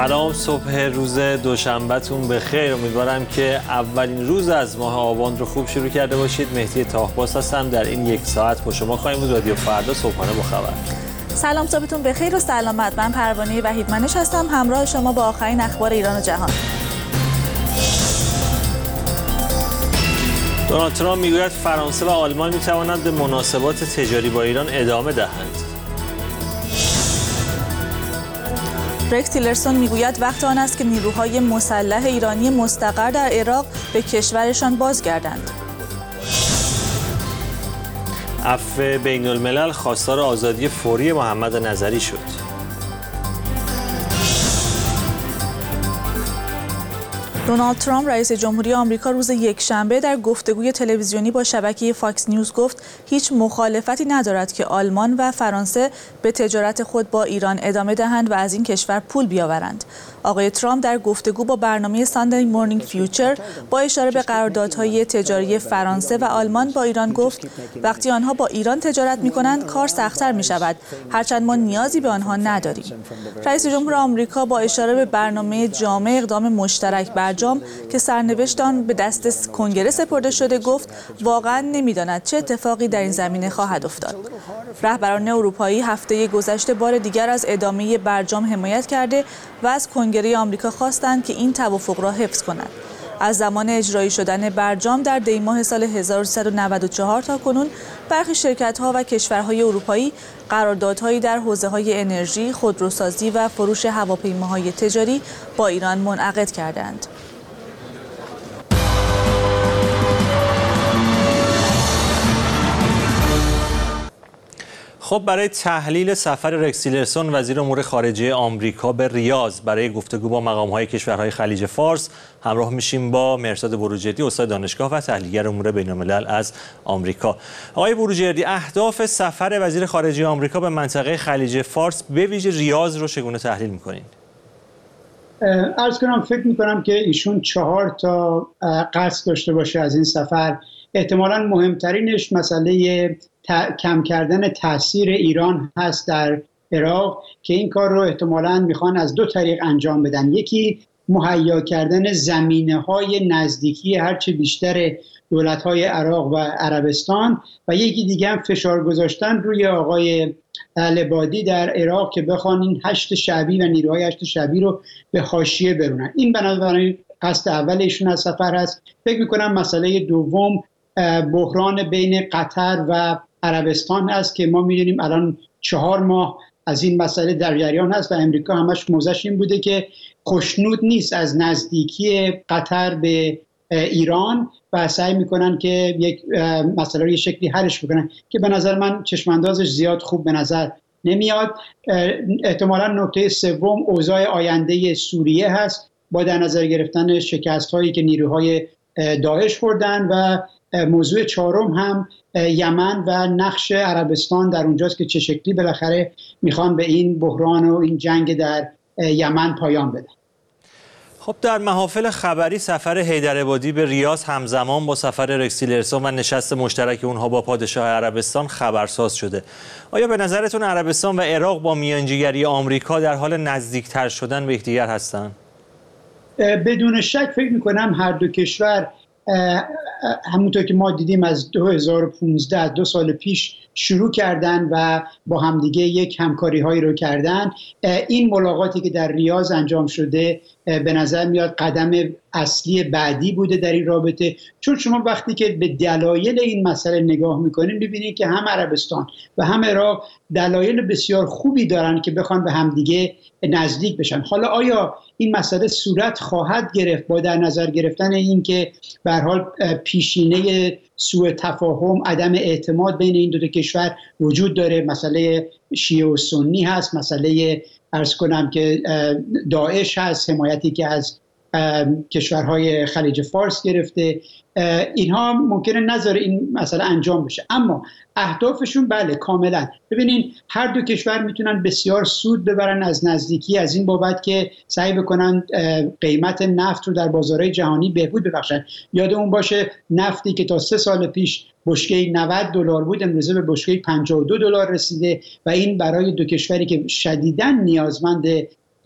سلام، صبح روز دوشنبهتون بخیر. امیدوارم که اولین روز از ماه آبان رو خوب شروع کرده باشید. مهدی طاهباس هستم. در این یک ساعت با شما خواهیم بود. رادیو فردا صبحانه با خبر. سلام، صبحتون بخیر و سلامت. من پروانه وحیدمنش هستم، همراه شما با آخرین اخبار ایران و جهان. دونالد ترامپ میگوید فرانسه و آلمان میتوانند به مناسبات تجاری با ایران ادامه دهند. رکس تیلرسون میگوید وقت آن است که نیروهای مسلح ایرانی مستقر در عراق به کشورشان بازگردند. عفو بین الملل خواستار آزادی فوری محمد نظری شد. دونالد ترامپ رئیس جمهوری آمریکا روز یکشنبه در گفتگوی تلویزیونی با شبکه فاکس نیوز گفت هیچ مخالفتی ندارد که آلمان و فرانسه به تجارت خود با ایران ادامه دهند و از این کشور پول بیاورند. آقای ترامپ در گفتگو با برنامه ساندی مورنینگ فیوچر با اشاره به قراردادهای تجاری فرانسه و آلمان با ایران گفت وقتی آنها با ایران تجارت می‌کنند کار سخت‌تر می‌شود، هرچند ما نیازی به آنها نداریم. رئیس جمهور آمریکا با اشاره به برنامه جامع اقدام مشترک برجام که سرنوشت آن به دست کنگره سپرده شده گفت واقعا نمی‌داند چه اتفاقی در این زمینه خواهد افتاد. رهبران اروپایی هفته گذشته بار دیگر از ادامه برجام حمایت کرده و از کنگره آمریکا خواستند که این توافق را حفظ کند. از زمان اجرایی شدن برجام در دی ماه سال 1394 تا کنون برخی شرکت‌ها و کشورهای اروپایی قراردادهایی در حوزه‌های انرژی، خودروسازی و فروش هواپیماهای تجاری با ایران منعقد کردند. خب برای تحلیل سفر رکس تیلرسون وزیر امور خارجه آمریکا به ریاض برای گفتگو با مقام‌های کشورهای خلیج فارس همراه میشیم با مهرزاد بروجردی، استاد دانشگاه و تحلیلگر امور بین‌الملل از آمریکا. آقای بروجردی، اهداف سفر وزیر خارجه آمریکا به منطقه خلیج فارس به ویژه ریاض رو چگونه تحلیل می‌کنید؟ عرض کنم فکر می‌کنم که ایشون 4 تا قصد داشته باشه از این سفر. احتمالاً مهمترینش مسئله کم کردن تاثیر ایران هست در عراق که این کار رو احتمالاً میخوان از 2 طریق انجام بدن. یکی مهیا کردن زمینه‌های نزدیکی هرچه بیشتر دولت‌های عراق و عربستان و یکی دیگه هم فشار گذاشتن روی آقای العبادی در عراق که بخوان این هشت شعبی و نیروهای هشت شعبی رو به حاشیه برونن. این بنابراین قصد اول ایشون از سفر هست. فکر می‌کنم مسئله دوم بحران بین قطر و عربستان هست که ما می‌دونیم الان 4 ماه از این مسئله در جریان هست و امریکا همش موضعش این بوده که خوشنود نیست از نزدیکی قطر به ایران و سعی میکنن که یک مسئله رو یه شکلی حلش بکنن که به نظر من چشم اندازش زیاد خوب به نظر نمیاد. احتمالاً نکته سوم اوضاع آینده سوریه هست با در نظر گرفتن شکست هایی که نیروهای داعش خوردن و موضوع چهارم هم یمن و نقش عربستان در اونجاست که چه شکلی بالاخره میخوان به این بحران و این جنگ در یمن پایان بدن. خب در محافل خبری سفر حیدرعبادی به ریاض همزمان با سفر رکس تیلرسون و نشست مشترک اونها با پادشاه عربستان خبرساز شده. آیا به نظرتون عربستان و عراق با میانجیگری آمریکا در حال نزدیکتر شدن به یکدیگر هستند؟ بدون شک فکر میکنم هر دو کشور همونطور که ما دیدیم از 2015 2 سال پیش شروع کردن و با همدیگه یک همکاری هایی رو کردن. این ملاقاتی که در ریاض انجام شده به نظر میاد قدم اصلی بعدی بوده در این رابطه، چون شما وقتی که به دلایل این مسئله نگاه میکنید میبینید که هم عربستان و هم عراق دلایل بسیار خوبی دارن که بخوان به همدیگه نزدیک بشن. حالا آیا این مسئله صورت خواهد گرفت با در نظر گرفتن این که به هر حال پیشینه سوء تفاهم، عدم اعتماد بین این دو کشور وجود داره، مسئله شیعه و سنی هست، مسئله عرض کنم که داعش هست، حمایتی که از کشورهای خلیج فارس گرفته، اینها ممکنه نذاره این مسئله انجام بشه. اما اهدافشون بله کاملا. ببینین هر دو کشور میتونن بسیار سود ببرن از نزدیکی، از این بابت که سعی بکنن قیمت نفت رو در بازارهای جهانی بهبود ببخشن. یادمون باشه نفتی که تا 3 سال پیش بشکه $90 بود امروزه به بشکه $52 رسیده و این برای دو کشوری که شدیداً نیازمند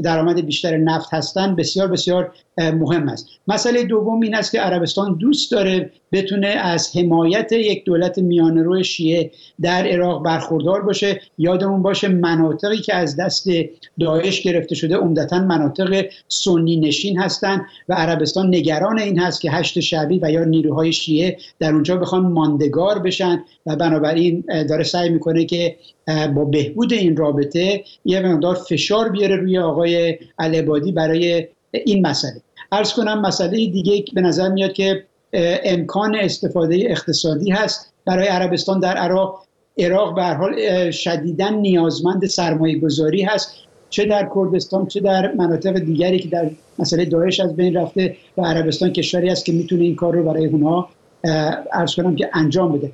درآمد بیشتر نفت هستند بسیار بسیار مهم است. مسئله دوم این است که عربستان دوست داره بتونه از حمایت یک دولت میانه‌رو شیعه در عراق برخوردار باشه. یادمون باشه مناطقی که از دست داعش گرفته شده عمدتاً مناطق سنی نشین هستند و عربستان نگران این هست که هشت شعبی و یا نیروهای شیعه در اونجا بخوان ماندگار بشن و بنابراین داره سعی میکنه که با بهبود این رابطه یه مقدار فشار بیاره روی آقای العبادی برای این مسئله. عرض کنم مسئله دیگه به نظر میاد که امکان استفاده اقتصادی هست برای عربستان در عراق. عراق به هر حال شدیداً نیازمند سرمایه گذاری هست، چه در کردستان چه در مناطق دیگری که در مسئله داعش از بین رفته و عربستان کشوری است که میتونه این کار رو برای اونها عرض کنم که انجام بده.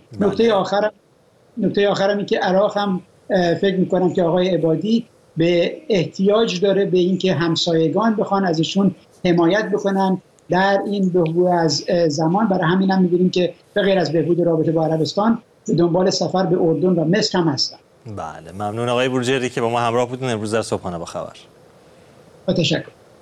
نکته آخرم این که عراق هم فکر میکنم که آقای عبادی به احتیاج داره به اینکه همسایگان بخوان ازشون حمایت بکنن در این بهبود از زمان. برای همین هم می‌بینیم که به غیر از بهبود رابطه با عربستان به دنبال سفر به اردن و مصر هم هستن. بله، ممنون آقای بروجردی که با ما همراه بودین امروز در صبحانه با خبر. با تشکر.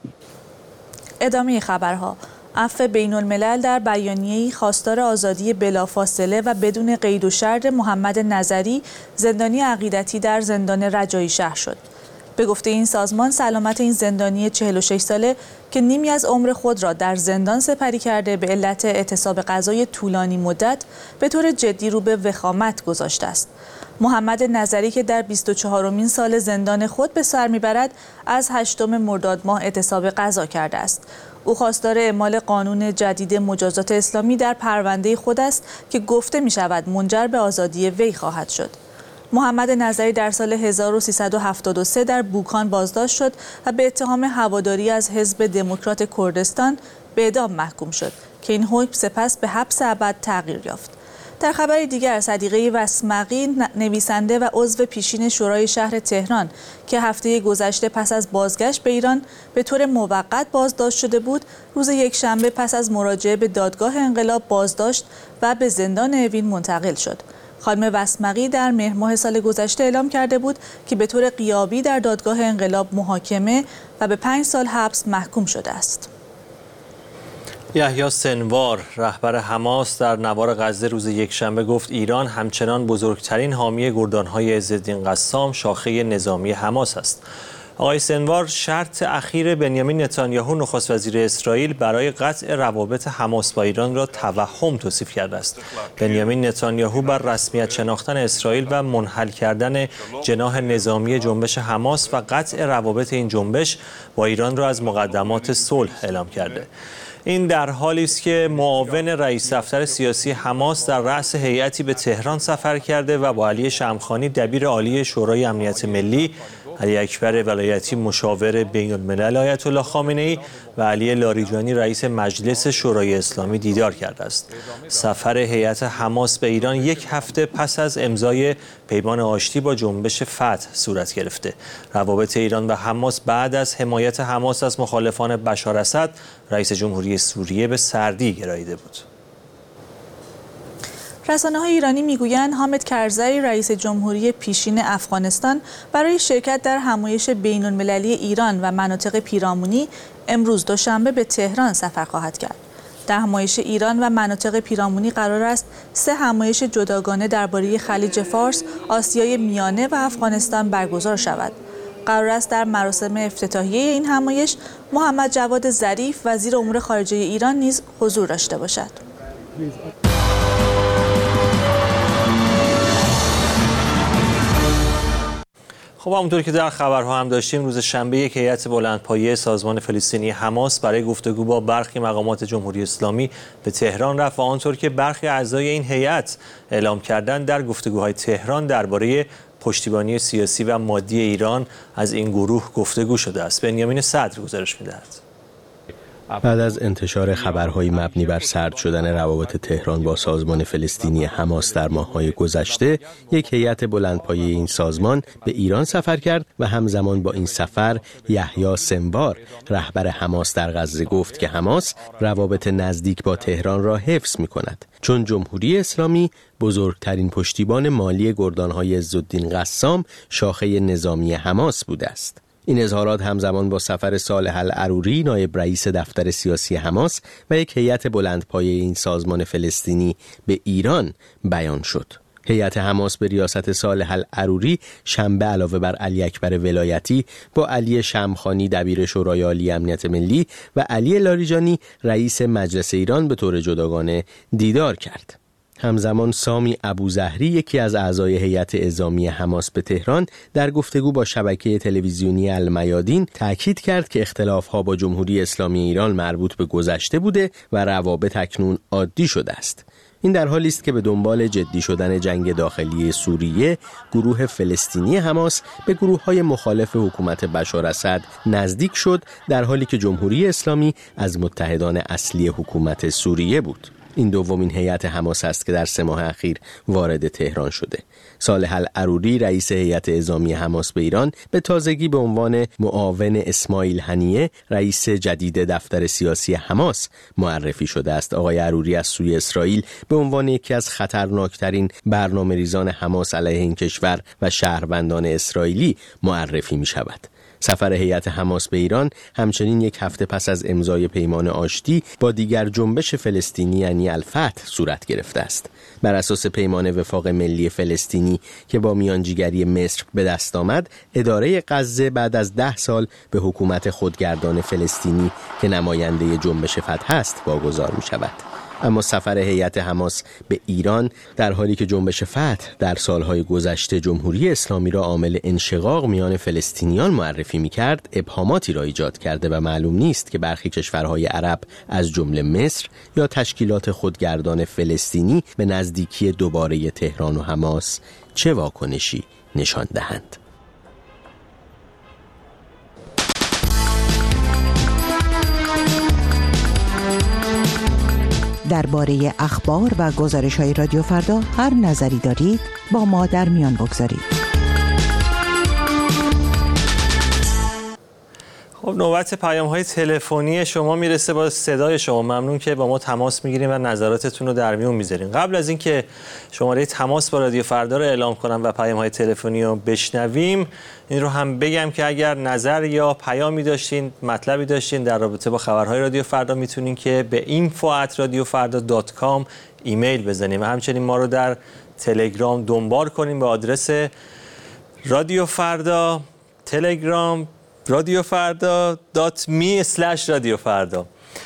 ادامه خبرها. عفو بین الملل در بیانیه‌ای خواستار آزادی بلافاصله و بدون قید و شرط محمد نظری زندانی عقیدتی در زندان رجایی شهر شد. به گفته این سازمان سلامت این زندانی 46 ساله که نیمی از عمر خود را در زندان سپری کرده به علت اعتصاب غذای طولانی مدت به طور جدی رو به وخامت گذاشته است. محمد نظری که در 24مین سال زندان خود به سر میبرد از 8 مرداد ماه اعتصاب غذا کرده است. او خواستار اعمال قانون جدید مجازات اسلامی در پرونده خود است که گفته می شود منجر به آزادی وی خواهد شد. محمد نظری در سال 1373 در بوکان بازداشت شد و به اتهام هواداری از حزب دموکرات کردستان به اعدام محکوم شد که این حکم سپس به حبس ابد تغییر یافت. در خبر دیگر صدیقه وسمقی نویسنده و عضو پیشین شورای شهر تهران که هفته گذشته پس از بازگشت به ایران به طور موقت بازداشت شده بود، روز یکشنبه پس از مراجعه به دادگاه انقلاب بازداشت و به زندان اوین منتقل شد. خانم وسمقی در مهر ماه سال گذشته اعلام کرده بود که به طور غیابی در دادگاه انقلاب محاکمه و به 5 سال حبس محکوم شده است. یحیی سنوار رهبر حماس در نوار غزه روز یکشنبه گفت ایران همچنان بزرگترین حامی گردانهای عزالدین قسام شاخه نظامی حماس است. آقای سنوار شرط اخیر بنیامین نتانیاهو نخست وزیر اسرائیل برای قطع روابط حماس با ایران را توهم توصیف کرده است. بنیامین نتانیاهو بر رسمیت شناختن اسرائیل و منحل کردن جناح نظامی جنبش حماس و قطع روابط این جنبش با ایران را از مقدمات صلح اعلام کرده. این در حالی است که معاون رئیس دفتر سیاسی حماس در رأس هیئتی به تهران سفر کرده و با علی شمخانی دبیر عالی شورای امنیت ملی، علی اکبر ولایتی مشاور بین الملل آیت الله خامنه‌ای و علی لاریجانی رئیس مجلس شورای اسلامی دیدار کرده است. سفر هیئت حماس به ایران یک هفته پس از امضای پیمان آشتی با جنبش فتح صورت گرفته. روابط ایران و حماس بعد از حمایت حماس از مخالفان بشار اسد رئیس جمهوری سوریه به سردی گراییده بود. رسانه‌های ایرانی میگویند حامد کرزی رئیس جمهوری پیشین افغانستان برای شرکت در همایش بین‌المللی ایران و مناطق پیرامونی امروز دوشنبه به تهران سفر خواهد کرد. در همایش ایران و مناطق پیرامونی قرار است 3 همایش جداگانه درباره خلیج فارس، آسیای میانه و افغانستان برگزار شود. قرار است در مراسم افتتاحیه این همایش محمد جواد ظریف وزیر امور خارجه ایران نیز حضور داشته باشد. خب همونطور که در خبرها هم داشتیم روز شنبه یک هیئت بلندپایه سازمان فلسطینی حماس برای گفتگو با برخی مقامات جمهوری اسلامی به تهران رفت و آنطور که برخی اعضای این هیئت اعلام کردند در گفتگوهای تهران درباره پشتیبانی سیاسی و مادی ایران از این گروه گفتگو شده است. بنیامین صدر گزارش می‌دهد. بعد از انتشار خبرهای مبنی بر سرد شدن روابط تهران با سازمان فلسطینی حماس در ماه‌های گذشته، یک هیئت بلندپایه این سازمان به ایران سفر کرد و همزمان با این سفر یحیی سنوار رهبر حماس در غزه گفت که حماس روابط نزدیک با تهران را حفظ می‌کند، چون جمهوری اسلامی بزرگترین پشتیبان مالی گردانهای عزالدین قسام شاخه نظامی حماس بوده است. این اظهارات همزمان با سفر صالح العروری نایب رئیس دفتر سیاسی حماس و یک هیئت بلندپایه این سازمان فلسطینی به ایران بیان شد. هیئت حماس به ریاست صالح العروری شنبه علاوه بر علی اکبر ولایتی با علی شمخانی دبیر شورای عالی امنیت ملی و علی لاریجانی رئیس مجلس ایران به طور جداگانه دیدار کرد. همزمان سامی ابوزهری یکی از اعضای هیئت اعزامی حماس به تهران در گفتگو با شبکه تلویزیونی المیادین تأکید کرد که اختلاف‌ها با جمهوری اسلامی ایران مربوط به گذشته بوده و روابط اکنون عادی شده است. این در حالی است که به دنبال جدی شدن جنگ داخلی سوریه، گروه فلسطینی حماس به گروه‌های مخالف حکومت بشار اسد نزدیک شد، در حالی که جمهوری اسلامی از متحدان اصلی حکومت سوریه بود. این دومین هیئت حماس است که در 3 ماه اخیر وارد تهران شده. صالح العروری رئیس هیئت اعزامی حماس به ایران به تازگی به عنوان معاون اسماعیل هنیه رئیس جدید دفتر سیاسی حماس معرفی شده است. آقای عروری از سوی اسرائیل به عنوان یکی از خطرناکترین برنامه‌ریزان حماس علیه این کشور و شهروندان اسرائیلی معرفی می شود. سفر هیئت حماس به ایران همچنین یک هفته پس از امضای پیمان آشتی با دیگر جنبش فلسطینی یعنی الفتح صورت گرفته است. بر اساس پیمان وفاق ملی فلسطینی که با میانجیگری مصر به دست آمد، اداره غزه بعد از 10 سال به حکومت خودگردان فلسطینی که نماینده جنبش فتح است واگذار می شود. اما سفر هیئت حماس به ایران در حالی که جنبش فتح در سالهای گذشته جمهوری اسلامی را عامل انشقاق میان فلسطینیان معرفی می‌کرد، ابهاماتی را ایجاد کرده و معلوم نیست که برخی کشورهای عرب از جمله مصر یا تشکیلات خودگردان فلسطینی به نزدیکی دوباره تهران و حماس چه واکنشی نشان دهند. درباره اخبار و گزارش‌های رادیو فردا هر نظری دارید با ما در میان بگذارید. خب نوبت پیام‌های تلفنی شما میرسه. با صدای شما ممنون که با ما تماس میگیریم و نظراتتون رو در میون میذارین. قبل از اینکه شماره تماس با رادیو فردا رو اعلام کنم و پیام‌های تلفنی رو بشنویم، این رو هم بگم که اگر نظر یا پیامی داشتین، مطلبی داشتین در رابطه با خبرهای رادیو فردا، میتونین که به info@radiofarda.com ایمیل بزنیم و همچنین ما رو در تلگرام دنبال کنیم به آدرس رادیو فردا تلگرام radiofardami/radiofardha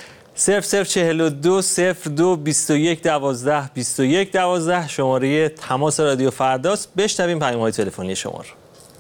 0042 02 21 12 21 12 شماره تماس رادیو فرداست. بشنویم پیام‌های تلفنی شما رو.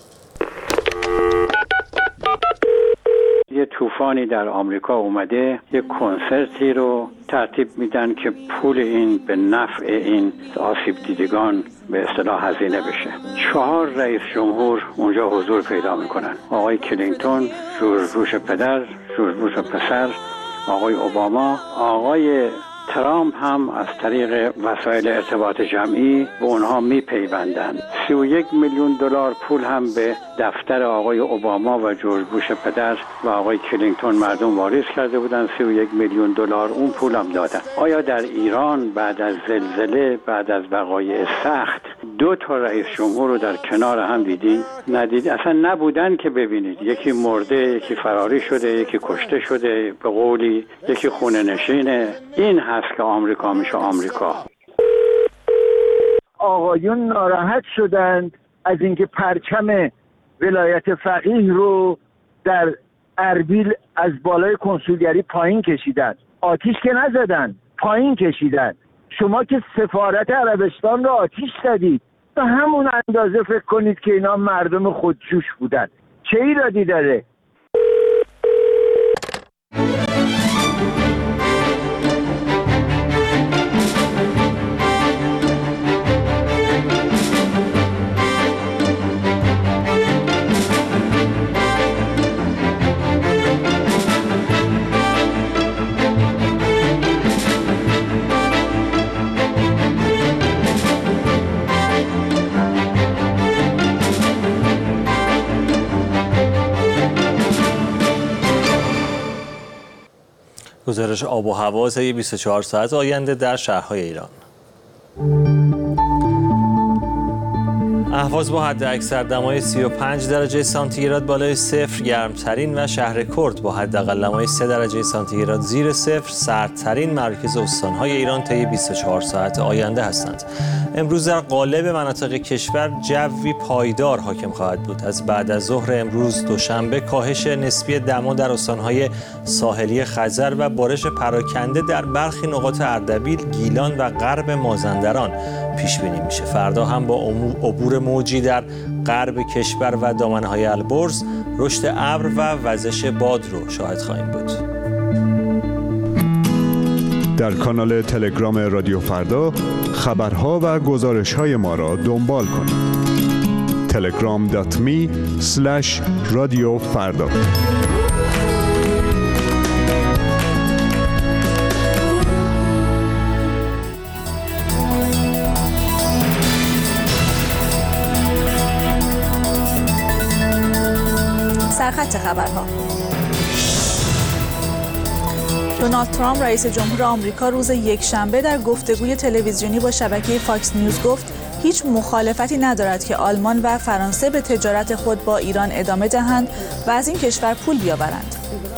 یه طوفانی در آمریکا اومده، یه کنسرتی رو ترتیب میدن که پول این به نفع این آسیب دیدگان به اصطلاح هزینه بشه. 4 رئیس جمهور اونجا حضور پیدا میکنن: آقای کلینتون، جورج بوش پدر، جورج بوش پسر، آقای اوباما، آقای ترامپ هم از طریق وسایل ارتباط جمعی به اونها میپیوندند. 31 میلیون دلار پول هم به دفتر آقای اوباما و جورج بوش پدر و آقای کلینتون مردم واریز کرده بودن. 31 میلیون دلار اون پول هم دادن. آیا در ایران بعد از زلزله، بعد از وقایع سخت، 2 رئیس جمهور رو در کنار هم دیدین؟ ندید، اصلا نبودن که ببینید. یکی مرده، یکی فراری شده، یکی کشته شده، به قولی یکی خونه نشینه. این هست که آمریکا میشه آمریکا. آقایون ناراحت شدند از اینکه پرچم ولایت فقیه رو در اربیل از بالای کنسولگری پایین کشیدن. آتیش که نزدن، پایین کشیدن. شما که سفارت عربستان رو آتیش زدید، به همون اندازه فکر کنید که اینا مردم خودجوش بودن. چه ایرادی داره؟ گزارش آب و هوا طی 24 ساعت آینده در شهرهای ایران. اهواز با حد اکثر دمای 35 درجه سانتیگراد بالای صفر گرمترین و شهر کرد با حداقل دمای 3 درجه سانتیگراد زیر صفر سردترین مراکز استان‌های ایران طی 24 ساعت آینده هستند. امروز در قالب مناطق کشور جوی پایدار حاکم خواهد بود. از بعد از ظهر امروز دوشنبه کاهش نسبی دما در استان‌های ساحلی خزر و بارش پراکنده در برخی نقاط اردبیل، گیلان و غرب مازندران پیش بینی میشه. فردا هم با عبور موجی در غرب کشور و دامنه‌های البرز، رشد ابر و وزش باد رو شاهد خواهیم بود. در کانال تلگرام رادیو فردا خبرها و گزارش‌های ما را دنبال کنید. telegram.me/رادیوفردا. سرخط خبرها. دونالد ترامپ رئیس جمهور آمریکا روز یکشنبه در گفتگوی تلویزیونی با شبکه فاکس نیوز گفت هیچ مخالفتی ندارد که آلمان و فرانسه به تجارت خود با ایران ادامه دهند و از این کشور پول بیاورند.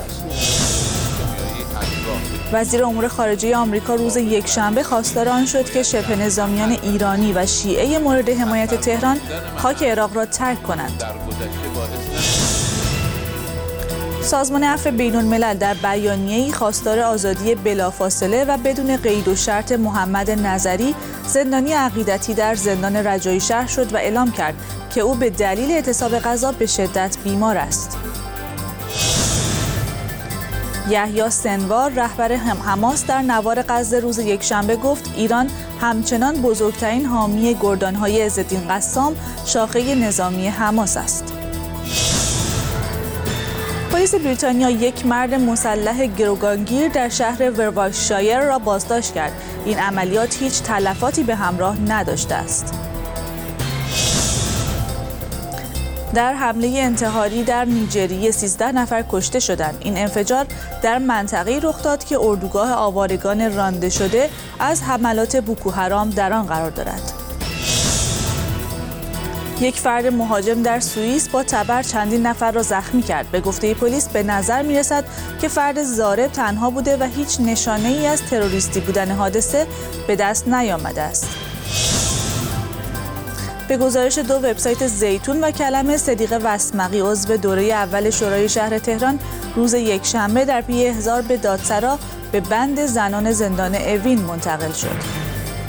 وزیر امور خارجه آمریکا روز یکشنبه خواستار آن شد که شبه نظامیان ایرانی و شیعه مورد حمایت تهران خاک عراق را ترک کنند. سازمان عفو بین‌الملل در بیانیه‌ای خواستار آزادی بلافاصله و بدون قید و شرط محمد نظری، زندانی عقیدتی در زندان رجایی شهر شد و اعلام کرد که او به دلیل اعتصاب غذا به شدت بیمار است. یحیی سنوار رهبر حماس در نوار غزه روز یکشنبه گفت ایران همچنان بزرگترین حامی گردان‌های عزالدین قسام، شاخه نظامی حماس است. پلیس بریتانیا یک مرد مسلح گروگانگیر در شهر ورواکشایر را بازداشت کرد. این عملیات هیچ تلفاتی به همراه نداشته است. در حمله انتحاری در نیجریه 13 نفر کشته شدند. این انفجار در منطقه‌ای رخ داد که اردوگاه آوارگان رانده شده از حملات بوکو حرام در آن قرار دارد. یک فرد مهاجم در سوئیس با تبر چندین نفر را زخمی کرد. به گفته پلیس به نظر می‌رسد که فرد ضارب تنها بوده و هیچ نشانه‌ای از تروریستی بودن حادثه به دست نیامده است. به گزارش دو وبسایت زیتون و کلمه، صدیق وسمقی عضو دوره اول شورای شهر تهران روز یکشنبه در پی احضار به دادسرا به بند زنان زندان اوین منتقل شد.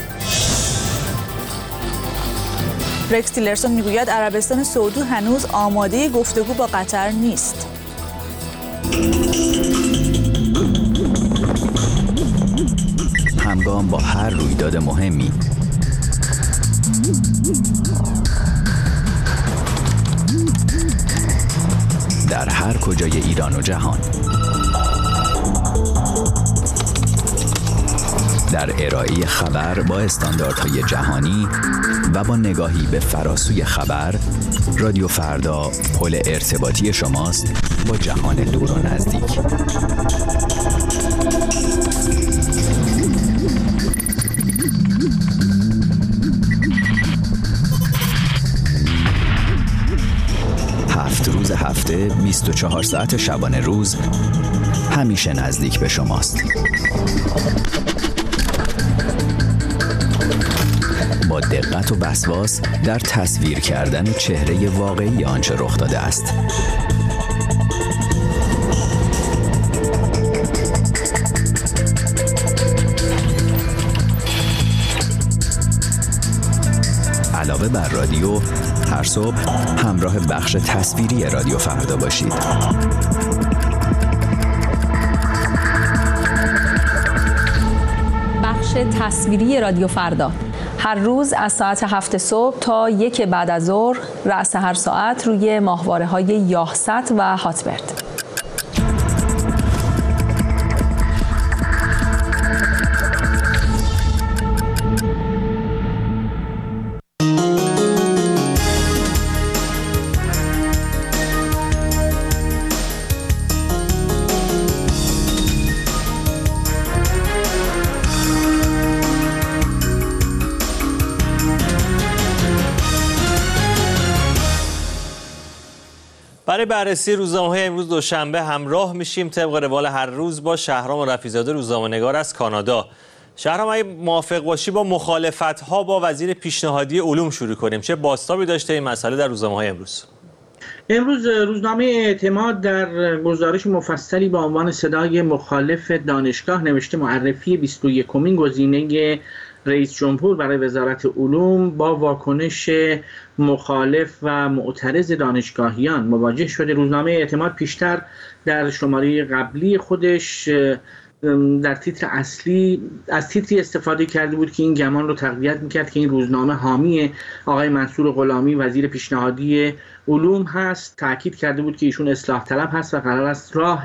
رکس تیلرسون میگوید عربستان سعودی هنوز آماده گفتگو با قطر نیست. همگام با هر رویداد مهمی در هر کجای ایران و جهان، در ارائه خبر با استانداردهای جهانی و با نگاهی به فراسوی خبر، رادیو فردا پل ارتباطی شماست با جهان دور و نزدیک. هفت روز هفته، 24 ساعت شبانه روز، همیشه نزدیک به شماست. با دقت و وسواس در تصویر کردن چهره واقعی آنچه رخ داده است. علاوه بر رادیو، هر صبح همراه بخش تصویری رادیو فردا باشید. بخش تصویری رادیو فردا هر روز از ساعت 7 صبح تا 1 بعد از ظهر، رأس هر ساعت روی ماهواره‌های یاهست و هاتبرد. برای بررسی روزنامه‌های امروز دوشنبه همراه میشیم طبق روال هر روز با شهرام رفیع‌زاده روزنامه‌نگار از کانادا. شهرام، اگه موافق باشی با مخالفت‌ها با وزیر پیشنهادی علوم شروع کنیم. چه بازتابی داشته این مسئله در روزنامه‌های امروز؟ امروز روزنامه اعتماد در گزارش مفصلی با عنوان صدای مخالف دانشگاه نوشته معرفی 21مین گزینه رئیس جمهور برای وزارت علوم با واکنش مخالف و معترض دانشگاهیان مواجه شده. روزنامه اعتماد پیشتر در شماره قبلی خودش در تیتر اصلی از تیتری استفاده کرده بود که این گمان رو تقویت میکرد که این روزنامه حامی آقای منصور غلامی وزیر پیشنهادی علوم هست. تاکید کرده بود که ایشون اصلاح طلب هست و قرار است راه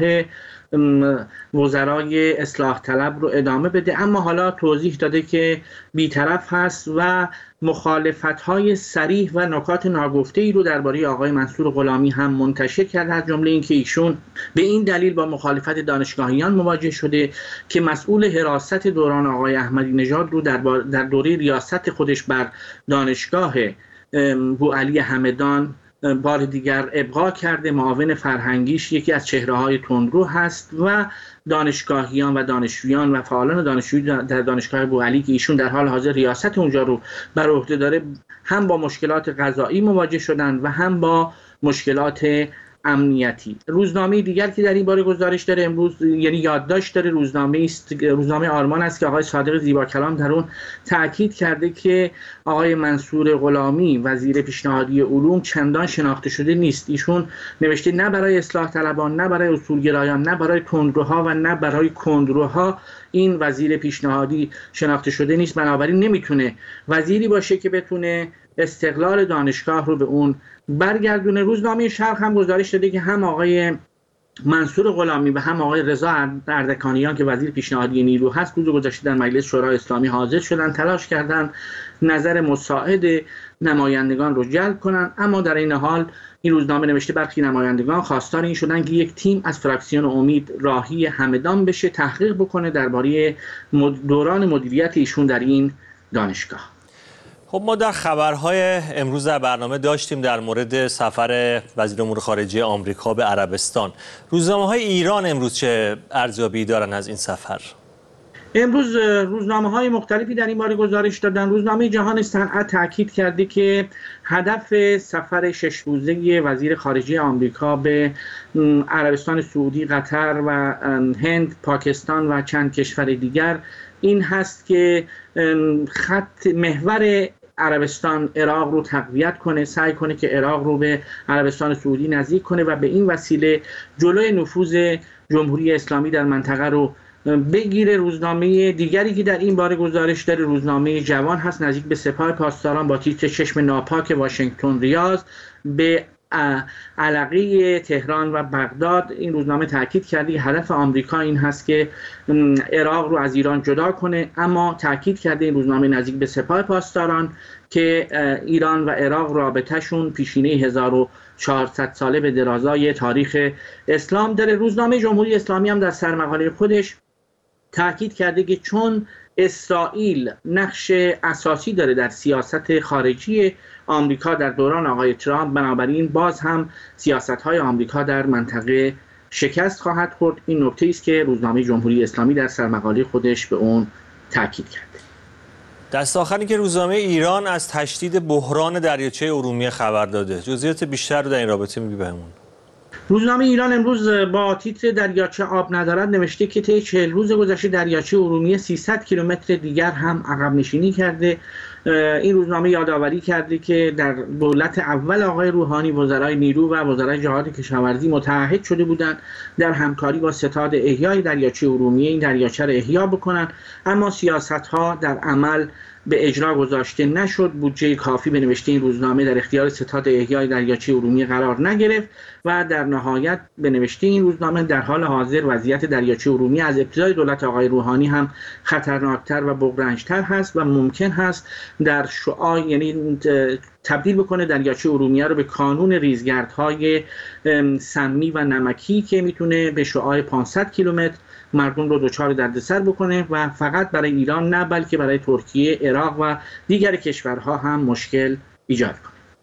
وزرای اصلاح طلب رو ادامه بده، اما حالا توضیح داده که بی‌طرف هست و مخالفت‌های صریح و نکات ناگفته‌ای رو درباره آقای منصور غلامی هم منتشر کرده، از جمله اینکه ایشون به این دلیل با مخالفت دانشگاهیان مواجه شده که مسئول حراست دوران آقای احمدی نژاد رو در دوره ریاست خودش بر دانشگاه بوعلی همدان بار دیگر ابقا کرده. معاون فرهنگیش یکی از چهره‌های تندرو هست و دانشگاهیان و دانشجویان و فعالان دانشجویی در دانشگاه بوعلی که ایشون در حال حاضر ریاست اونجا رو بر عهده داره هم با مشکلات قضایی مواجه شدن و هم با مشکلات امنیتی. روزنامه دیگر که در این باره گزارش داره امروز، یعنی یادداشت داره، روزنامه آرمان است که آقای صادق زیباکلام در اون تاکید کرده که آقای منصور غلامی وزیر پیشنهادی علوم چندان شناخته شده نیست. ایشون نوشته نه برای اصلاح طلبان، نه برای اصولگرایان، نه برای تندروها و نه برای کندروها این وزیر پیشنهادی شناخته شده نیست، بنابراین نمیتونه وزیری باشه که بتونه استقلال دانشگاه رو به اون برگردونه. روزنامه شرق هم گزارش داده که هم آقای منصور غلامی و هم آقای رضا اردکانیان که وزیر پیشنهادی نیرو هست روز گذشته در مجلس شورای اسلامی حاضر شدن، تلاش کردن نظر مساعد نمایندگان رو جلب کنن، اما در این حال این روزنامه نوشته برخی نمایندگان خواستار این شدن که یک تیم از فراکسیون امید راهی همدان بشه تحقیق بکنه درباره دوران مدیریت ایشون در این دانشگاه. خب ما در خبرهای امروز در برنامه داشتیم در مورد سفر وزیر امور خارجه آمریکا به عربستان. روزنامه‌های ایران امروز چه ارزیابی دارن از این سفر؟ امروز روزنامه‌های مختلفی در این باره گزارش دادن. روزنامه جهان صنعت تاکید کرده که هدف سفر 6 روزه وزیر خارجه آمریکا به عربستان سعودی، قطر و هند، پاکستان و چند کشور دیگر این هست که خط محور عربستان عراق رو تقویت کنه، سعی کنه که عراق رو به عربستان سعودی نزدیک کنه و به این وسیله جلوی نفوذ جمهوری اسلامی در منطقه رو بگیره. روزنامه دیگری که در این باره گزارش داره روزنامه جوان هست، نزدیک به سپاه پاسداران با تیتر چشم ناپاک واشنگتن ریاض به علاقه تهران و بغداد. این روزنامه تاکید کرده هدف آمریکا این هست که عراق رو از ایران جدا کنه، اما تاکید کرده این روزنامه نزدیک به سپاه پاسداران که ایران و عراق رابطهشون پیشینه 1400 ساله به درازای تاریخ اسلام داره. روزنامه جمهوری اسلامی هم در سرمقاله خودش تاکید کرده که چون اسرائیل نقش اساسی داره در سیاست خارجی آمریکا در دوران آقای ترامپ، بنابراین باز هم سیاست‌های آمریکا در منطقه شکست خواهد خورد. این نکته است که روزنامه جمهوری اسلامی در سرمقاله خودش به اون تاکید کرده. دست آخری که روزنامه ایران از تشدید بحران دریاچه ارومیه خبر داده. جزئیات بیشتر رو در این رابطه میگی بهمون. روزنامه ایران امروز با تیتر دریاچه آب ندارد نوشته که طی 40 روز گذشته دریاچه ارومیه 300 کیلومتر دیگر هم عقب نشینی کرده. این روزنامه یادآوری کرده که در دولت اول آقای روحانی وزرای نیرو و وزرای جهاد کشاورزی متعهد شده بودند در همکاری با ستاد احیای دریاچه ارومیه این دریاچه را احیا بکنند، اما سیاست‌ها در عمل به اجرا گذاشته نشد. بودجه کافی به نوشته این روزنامه در اختیار ستاد احیای دریاچه ارومیه قرار نگرفت و در نهایت به نوشته این روزنامه در حال حاضر وضعیت دریاچه ارومیه از ابتدای دولت آقای روحانی هم خطرناکتر و بغرنج‌تر هست و ممکن هست در شعاع یعنی تبدیل بکنه دریاچه ارومیه رو به کانون ریزگردهای سمی و نمکی که میتونه به شعاع 500 کیلومتر مردم رو دچار دردسر بکنه و فقط برای ایران نه بلکه برای ترکیه، عراق و دیگر کشورها هم مشکل ایجاد کنه.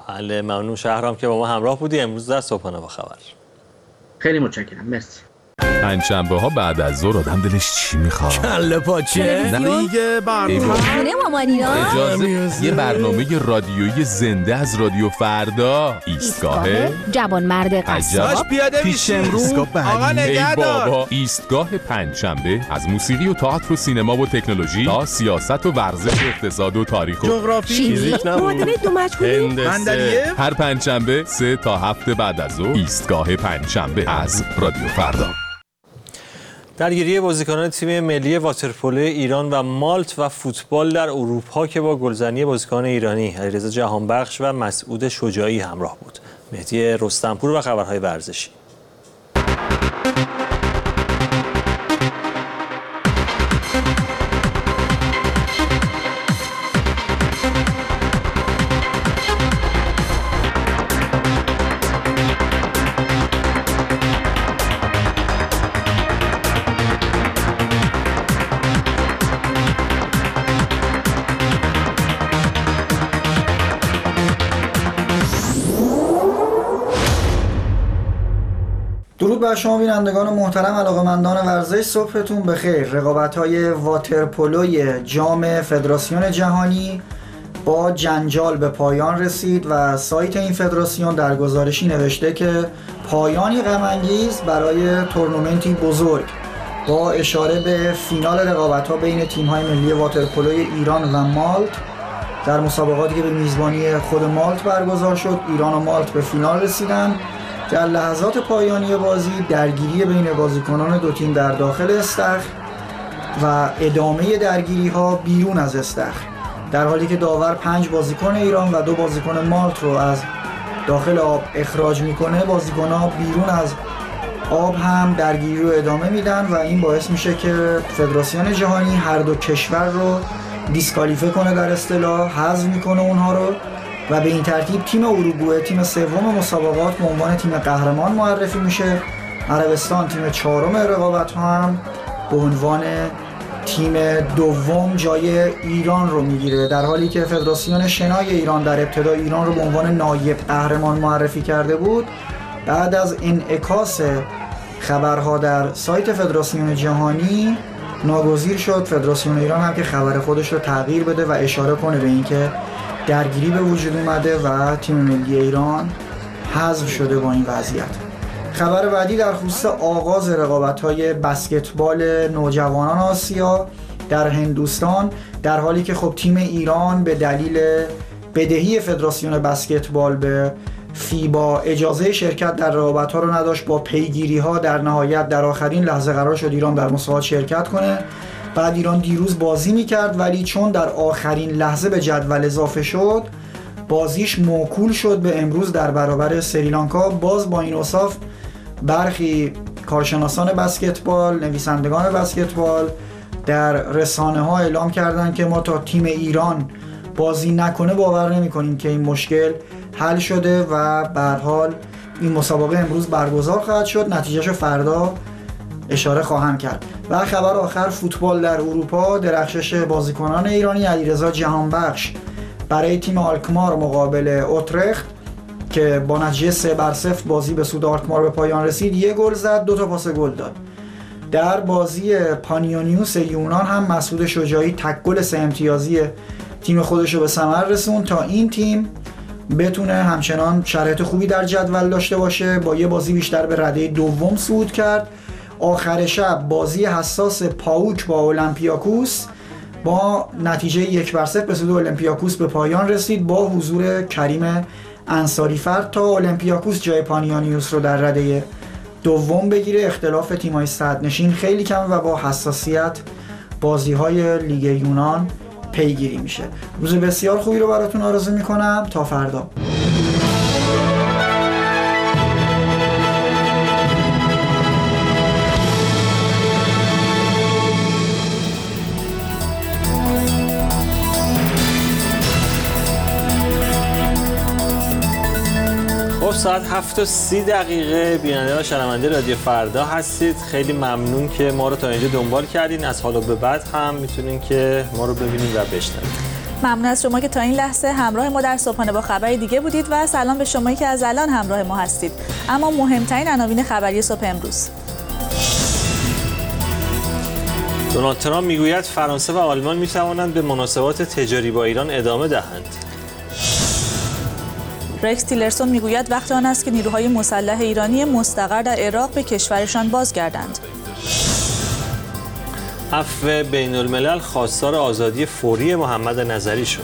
بله ممنون شهرام که با ما همراه بودی امروز در صبحانه با خبر. خیلی متشکرم، مرسی. پنجشنبه ها بعد از ظهر آدم دلش چی میخواد؟ کله پاچه؟ نه دیگه خونه مامانینا. اجازه یه برنامه رادیویی زنده از رادیو فردا. ایستگاه جوانمرد قصاب پیاده میشه. آقا نگهدار. بابا ایستگاه پنجشنبه از موسیقی و تئاتر و سینما و تکنولوژی تا سیاست و ورزش، اقتصاد و تاریخ و جغرافی، فیزیک، معادله دو مجهولی، صندلیه. هر پنجشنبه 3 تا 7 بعد از ظهر ایستگاه پنجشنبه از رادیو فردا. درگیری بازیکنان تیم ملی واترپولو ایران و مالت و فوتبال در اروپا که با گلزنی بازیکن ایرانی علیرضا جهانبخش و مسعود شجاعی همراه بود. مهدی رستمپور و خبرهای ورزشی. درود بر شما بینندگان محترم، علاقه‌مندان ورزش، صبحتون بخیر. رقابت‌های واترپولوی جام فدراسیون جهانی با جنجال به پایان رسید و سایت این فدراسیون در گزارشی نوشته که پایانی غم‌انگیز برای تورنمنتی بزرگ با اشاره به فینال رقابت‌ها بین تیم‌های ملی واترپولوی ایران و مالت در مسابقاتی که به میزبانی خود مالت برگزار شد. ایران و مالت به فینال رسیدند. در لحظات پایانی بازی درگیری بین بازیکنان دو تیم در داخل استخر و ادامه درگیری ها بیرون از استخر، در حالی که داور 5 بازیکن ایران و 2 بازیکن مالت رو از داخل آب اخراج میکنه، بازیکن ها بیرون از آب هم درگیری رو ادامه میدن و این باعث میشه که فدراسیون جهانی هر دو کشور رو دیسکالیفه کنه، در اصطلاح حذف میکنه اونها رو و به این ترتیب تیم اروگوئه، تیم سوم مسابقات، به عنوان تیم قهرمان معرفی میشه. عربستان تیم چهارم رقابت ها هم به عنوان تیم دوم جای ایران رو میگیره، در حالی که فدراسیون شنای ایران در ابتدا ایران رو به عنوان نایب قهرمان معرفی کرده بود. بعد از انعکاس خبرها در سایت فدراسیون جهانی ناگزیر شد فدراسیون ایران هم که خبر خودش رو تغییر بده و اشاره کنه به اینکه درگیری به وجود اومده و تیم ملی ایران حذف شده با این وضعیت. خبر بعدی در خصوص آغاز رقابت‌های بسکتبال نوجوانان آسیا در هندوستان، در حالی که خب تیم ایران به دلیل بدهی فدراسیون بسکتبال به فیبا اجازه شرکت در رقابت‌ها رو نداشت، با پیگیری‌ها در نهایت در آخرین لحظه قرار شد ایران در مسابقات شرکت کنه. بعد ایران دیروز بازی میکرد ولی چون در آخرین لحظه به جدول اضافه شد بازیش موکول شد به امروز در برابر سریلانکا. باز با این اوصاف برخی کارشناسان بسکتبال، نویسندگان بسکتبال در رسانه ها اعلام کردن که ما تا تیم ایران بازی نکنه باور نمی کنیم که این مشکل حل شده و به هر حال این مسابقه امروز برگزار خواهد شد، نتیجهشو فردا اشاره خواهم کرد. و خبر آخر فوتبال در اروپا، درخشش بازیکنان ایرانی علیرضا جهانبخش برای تیم آلکمار مقابل اوترخت که با نتیجه 3-0 بازی به سود آلکمار به پایان رسید، 1 گل زد، 2 تا پاس گل داد. در بازی پانیونیوس یونان هم مسعود شجاعی تک گل 3 امتیازی تیم خودش رو به ثمر رسوند تا این تیم بتونه همچنان شرایط خوبی در جدول داشته باشه. با یه بازی بیشتر به رده دوم صعود کرد. آخر شب بازی حساس پاوک با اولمپیاکوس با نتیجه 1-0 به سود اولمپیاکوس به پایان رسید با حضور کریم انصاری‌فرد تا اولمپیاکوس جای پانیونیوس رو در رده دوم بگیره. اختلاف تیم‌های صدرنشین خیلی کمه و با حساسیت بازی‌های لیگ یونان پیگیری میشه. روز بسیار خوبی رو براتون آرزو میکنم. تا فردا. ساعت 7:30 بیننده و شنونده رادیو فردا هستید. خیلی ممنون که ما رو تا اینجا دنبال کردین. از حالا به بعد هم میتونین که ما رو ببینید و بشنوید. ممنون از شما که تا این لحظه همراه ما در صبحانه با خبری دیگه بودید و سلام به شمایی که از الان همراه ما هستید. اما مهمترین عناوین خبری صبح امروز. دونالد ترامپ میگوید فرانسه و آلمان میتوانند به مناسبات تجاری با ایران ادامه دهند. رکس تیلرسون میگوید وقت آن است که نیروهای مسلح ایرانی مستقر در عراق به کشورشان بازگردند. عفو بین الملل خواستار آزادی فوری محمد نظری شد.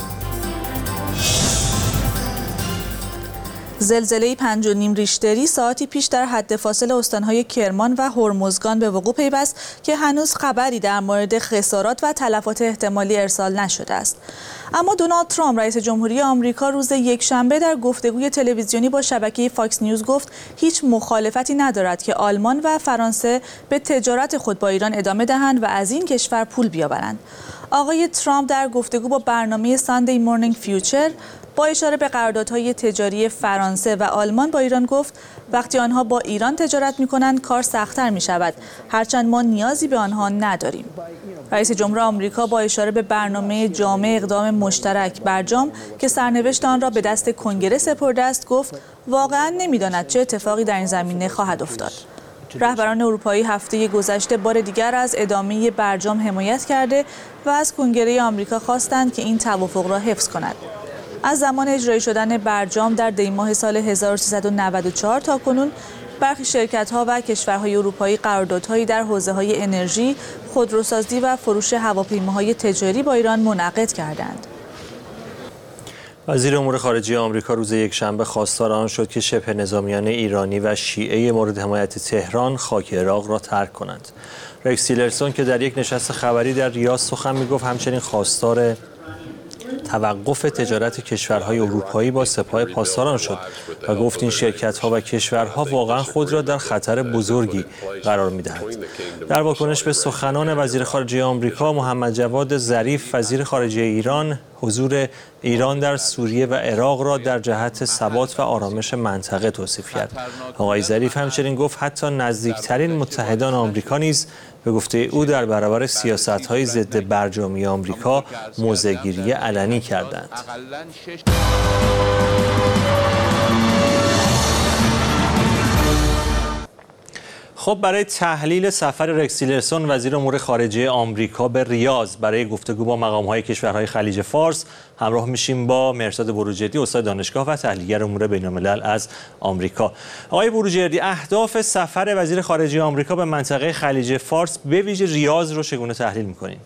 زلزله 5.5 ریشتری ساعتی پیش در حد فاصل استانهای کرمان و هرمزگان به وقوع پیوست که هنوز خبری در مورد خسارات و تلفات احتمالی ارسال نشده است. اما دونالد ترامپ رئیس جمهوری آمریکا روز یکشنبه در گفتگوی تلویزیونی با شبکه فاکس نیوز گفت هیچ مخالفتی ندارد که آلمان و فرانسه به تجارت خود با ایران ادامه دهند و از این کشور پول بیاورند. آقای ترامپ در گفتگو با برنامه ساندی مورنینگ فیوچر با اشاره به قراردادهای تجاری فرانسه و آلمان با ایران گفت وقتی آنها با ایران تجارت می‌کنند کار سخت‌تر می‌شود، هرچند ما نیازی به آنها نداریم. رئیس جمهور آمریکا با اشاره به برنامه جامع اقدام مشترک برجام که سرنوشت آن را به دست کنگره سپرده است گفت واقعاً نمی‌داند چه اتفاقی در این زمینه خواهد افتاد. رهبران اروپایی هفته گذشته بار دیگر از ادامه برجام حمایت کرده و از کنگره آمریکا خواستند که این توافق را حفظ کند. از زمان اجرایی شدن برجام در دی‌ماه سال 1394 تا کنون برخی شرکت‌ها و کشورهای اروپایی قراردادهایی در حوزه‌های انرژی، خودروسازی و فروش هواپیماهای تجاری با ایران منعقد کردند. وزیر امور خارجه آمریکا روز یکشنبه خواستار آن شد که شبه نظامیان ایرانی و شیعه مورد حمایت تهران خاک عراق را ترک کنند. رکس تیلرسون که در یک نشست خبری در ریاض سخن می‌گفت همچنین خواستار توقف تجارت کشورهای اروپایی با سپاه پاسداران شد و گفت این شرکت‌ها و کشورها واقعا خود را در خطر بزرگی قرار می‌دهند. در واکنش به سخنان وزیر خارجه آمریکا محمد جواد ظریف، وزیر خارجه ایران حضور ایران در سوریه و عراق را در جهت ثبات و آرامش منطقه توصیف کرد. آقای ظریف همچنین گفت حتی نزدیکترین متحدان آمریکا نیز به گفته او در برابر سیاست‌های ضد برجامی آمریکا موضع‌گیری علنی کردند. خب برای تحلیل سفر رکس تیلرسون وزیر امور خارجه آمریکا به ریاض برای گفتگو با مقام‌های کشورهای خلیج فارس همراه میشیم با مرصاد بروجردی، استاد دانشگاه و تحلیلگر امور بین‌الملل از آمریکا. آقای بروجردی، اهداف سفر وزیر خارجه آمریکا به منطقه خلیج فارس به ویژه ریاض رو چگونه تحلیل می‌کنید؟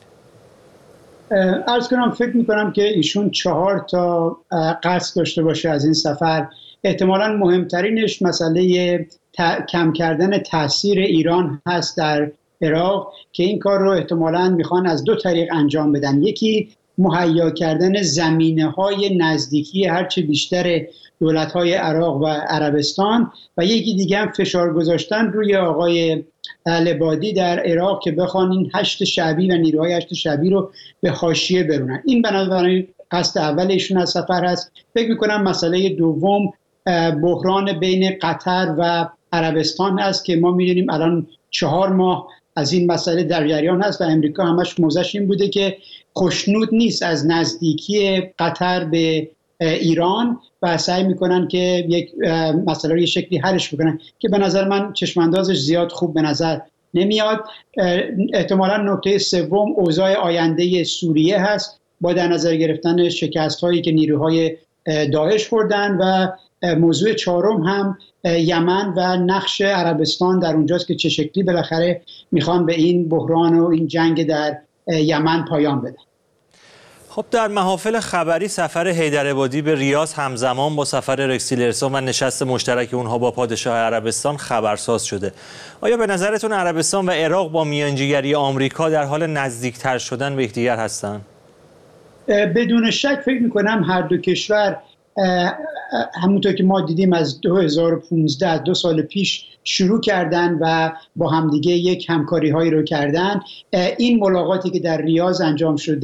عرض کنم فکر می‌کنم که ایشون 4 تا قصد داشته باشه از این سفر. احتمالاً مهمترینش مسئله کم کردن تاثیر ایران هست در عراق که این کار رو احتمالاً میخوان از 2 طریق انجام بدن. یکی مهیا کردن زمینه‌های نزدیکی هرچه بیشتر دولت‌های عراق و عربستان و یکی دیگه هم فشار گذاشتن روی آقای العبادی در عراق که بخوان این هشت شعبی و نیروهای هشت شعبی رو به حاشیه برونن. این بنابراین قصد اول ایشون از سفر هست. فکر می‌کنم مسئله دوم بحران بین قطر و عربستان هست که ما می‌دونیم الان 4 ماه از این مسئله در جریان هست و امریکا همش موضعش این بوده که خوشنود نیست از نزدیکی قطر به ایران و سعی میکنن که یک مسئله رو یه شکلی حلش بکنن که به نظر من چشماندازش زیاد خوب به نظر نمیاد. احتمالاً نکته سوم اوضاع آینده سوریه هست با در نظر گرفتن شکست هایی که نیروهای داعش خوردن و موضوع چهارم هم یمن و نقش عربستان در اونجاست که چه شکلی بالاخره میخوان به این بحران و این جنگ در یمن پایان بدن. خب در محافل خبری سفر حیدرعبادی به ریاض همزمان با سفر رکس تیلرسون و نشست مشترک اونها با پادشاه عربستان خبرساز شده. آیا به نظرتون عربستان و عراق با میانجیگری آمریکا در حال نزدیکتر شدن به یکدیگر هستند؟ بدون شک فکر میکنم هر دو کشور همونطور که ما دیدیم از 2015 2 سال پیش شروع کردن و با همدیگه یک همکاری هایی رو کردن. این ملاقاتی که در ریاض انجام شده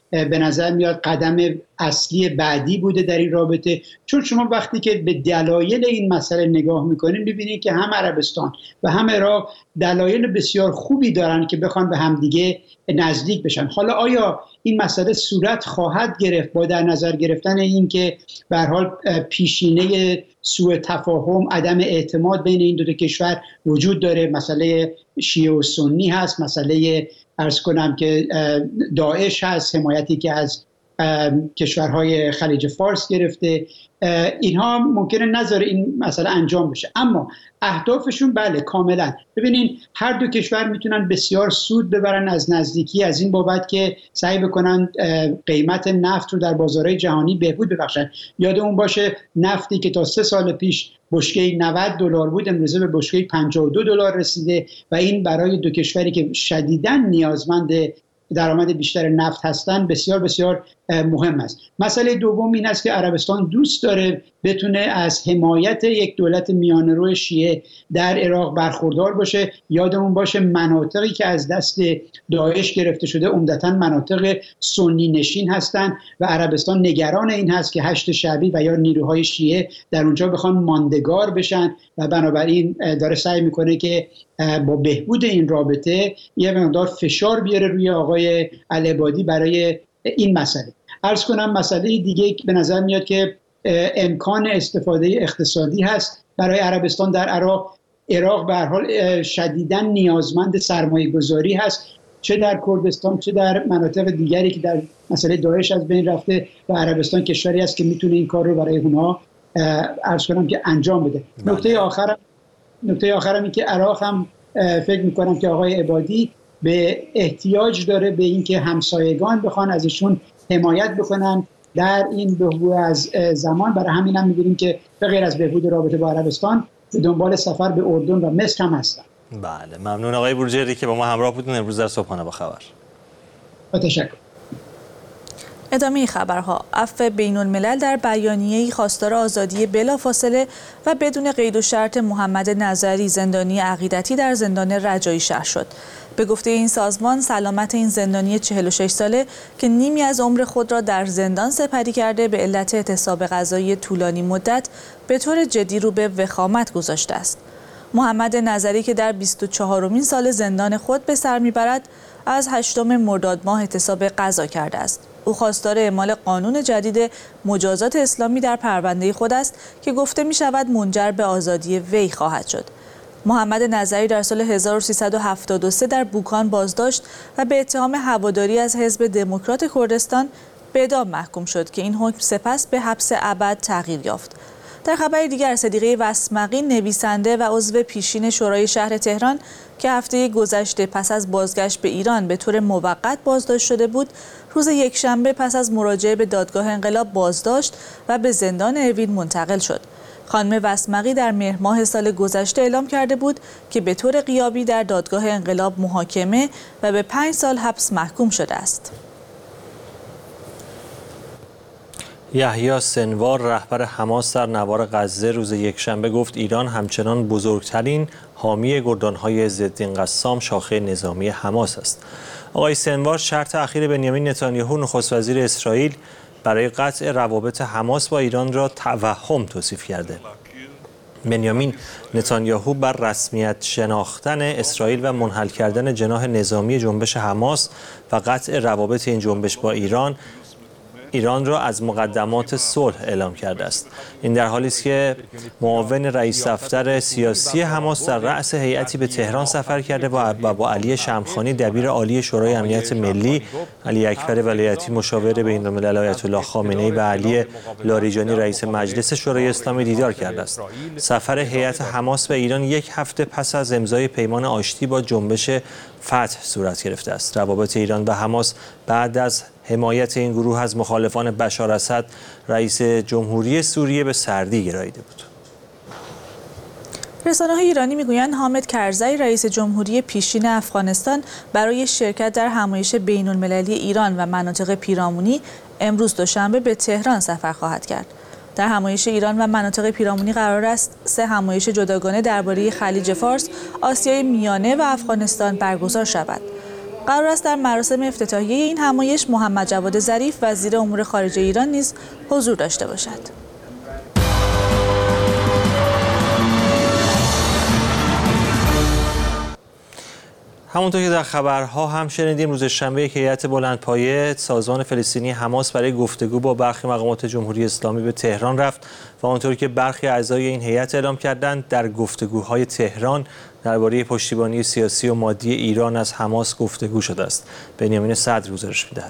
به نظر میاد قدم اصلی بعدی بوده در این رابطه، چون شما وقتی که به دلایل این مسئله نگاه میکنین ببینید که هم عربستان و هم عراق دلایل بسیار خوبی دارن که بخوان به همدیگه نزدیک بشن. حالا آیا این مسئله صورت خواهد گرفت با در نظر گرفتن این که به هر حال پیشینه سوء تفاهم، عدم اعتماد بین این دو کشور وجود داره، مسئله شیعه و سنی هست، مسئله عرض کنم که داعش هست، حمایتی که از کشورهای خلیج فارس گرفته، اینها ممکنه نذاره این مسئله انجام بشه. اما اهدافشون بله کاملا. ببینین هر دو کشور میتونن بسیار سود ببرن از نزدیکی، از این بابت که سعی بکنن قیمت نفت رو در بازارهای جهانی بهبود ببخشن. یادمون باشه نفتی که تا 3 سال پیش بشکه $90 بود امروزه به بشکه $52 رسیده و این برای دو کشوری که شدیداً نیازمند درآمد بیشتر نفت هستند بسیار بسیار مهم است. مسئله دوم این است که عربستان دوست داره بتونه از حمایت یک دولت میانه‌رو شیعه در عراق برخوردار باشه. یادمون باشه مناطقی که از دست داعش گرفته شده عمدتاً مناطق سنی نشین هستند و عربستان نگران این هست که هشت شعبی و یا نیروهای شیعه در اونجا بخوان ماندگار بشن و بنابراین داره سعی میکنه که با بهبود این رابطه یه مقدار فشار بیاره روی آقای العبادی برای این مسئله. عرض کنم مسئله دیگه به نظر میاد که امکان استفاده اقتصادی هست برای عربستان در عراق. عراق به هر حال شدیداً نیازمند سرمایه گذاری هست، چه در کردستان چه در مناطق دیگری که در مسئله داعش از بین رفته و عربستان کشوری است که میتونه این کار رو برای اونها عرض کنم که انجام بده. نکته آخرم این که عراق هم فکر میکنم که آقای عبادی به احتیاج داره به اینکه همسایگان بخوان ازشون حمایت بکنن در این بهبود از زمان. برای همین هم می‌بینیم که به غیر از بهبود رابطه با عربستان به دنبال سفر به اردن و مصر هم هستن. بله ممنون آقای بروجردی که با ما همراه بودین امروز در صبحانه با خبر. با تشکر. ادامه خبرها. عفو بین‌الملل در بیانیه‌ای خواستار آزادی بلافاصله و بدون قید و شرط محمد نظری زندانی عقیدتی در زندان رجایی شهر شد. به گفته این سازمان سلامت این زندانی 46 ساله که نیمی از عمر خود را در زندان سپری کرده به علت اعتصاب غذایی طولانی مدت به طور جدی رو به وخامت گذاشته است. محمد نظری که در 24مین سال زندان خود به سر میبرد از 8 مرداد ماه اعتصاب غذا کرده است. او خواستار اعمال قانون جدید مجازات اسلامی در پرونده خود است که گفته می شود منجر به آزادی وی خواهد شد. محمد نظری در سال 1373 در بوکان بازداشت و به اتهام هواداری از حزب دموکرات کردستان به اعدام محکوم شد که این حکم سپس به حبس ابد تغییر یافت. در خبر دیگر صدیقه وسمقی نویسنده و عضو پیشین شورای شهر تهران که هفته گذشته پس از بازگشت به ایران به طور موقت بازداشت شده بود، روز یکشنبه پس از مراجعه به دادگاه انقلاب بازداشت و به زندان اوین منتقل شد. خانم وسمقی در مهر ماه سال گذشته اعلام کرده بود که به طور غیابی در دادگاه انقلاب محاکمه و به 5 سال حبس محکوم شده است. یحیی سنوار رهبر حماس در نوار غزه روز یکشنبه گفت ایران همچنان بزرگترین حامی گردانهای ضدین قسام شاخه نظامی حماس است. آقای سنوار شرط اخیر بنیامین نتانیاهو نخست وزیر اسرائیل برای قطع روابط حماس با ایران را توهم توصیف کرده. بنیامین نتانیاهو بر رسمیت شناختن اسرائیل و منحل کردن جناح نظامی جنبش حماس و قطع روابط این جنبش با ایران را از مقدمات صلح اعلام کرده است. این در حالی است که معاون رئیس دفتر سیاسی حماس در رأس هیئتی به تهران سفر کرده و با علی شمخانی دبیر عالی شورای امنیت ملی، علی اکبر ولایتی مشاور بین‌الملل آیت الله خامنه‌ای و علی لاریجانی رئیس مجلس شورای اسلامی دیدار کرده است. سفر هیئت حماس به ایران یک هفته پس از امضای پیمان آشتی با جنبش فتح صورت گرفته است. روابط ایران و حماس بعد از حمایت این گروه از مخالفان بشار اسد رئیس جمهوری سوریه به سردی گراییده بود. رسانه‌های ایرانی میگویند حامد کرزی رئیس جمهوری پیشین افغانستان برای شرکت در همایش بین‌المللی ایران و مناطق پیرامونی امروز دوشنبه به تهران سفر خواهد کرد. در همایش ایران و مناطق پیرامونی قرار است 3 همایش جداگانه درباره خلیج فارس، آسیای میانه و افغانستان برگزار شود. قرار است در مراسم افتتاحیه این همایش محمد جواد ظریف وزیر امور خارجه ایران نیز حضور داشته باشد. همونطور که در خبرها هم شنیدیم، روز شنبه یک هیئت بلندپایه سازمان فلسطینی حماس برای گفتگو با برخی مقامات جمهوری اسلامی به تهران رفت و آنطوری که برخی اعضای این هیئت اعلام کردند، در گفتگوهای تهران درباره پشتیبانی سیاسی و مادی ایران از حماس گفتگو شده است. بنیامین صدر گزارش می‌دهد.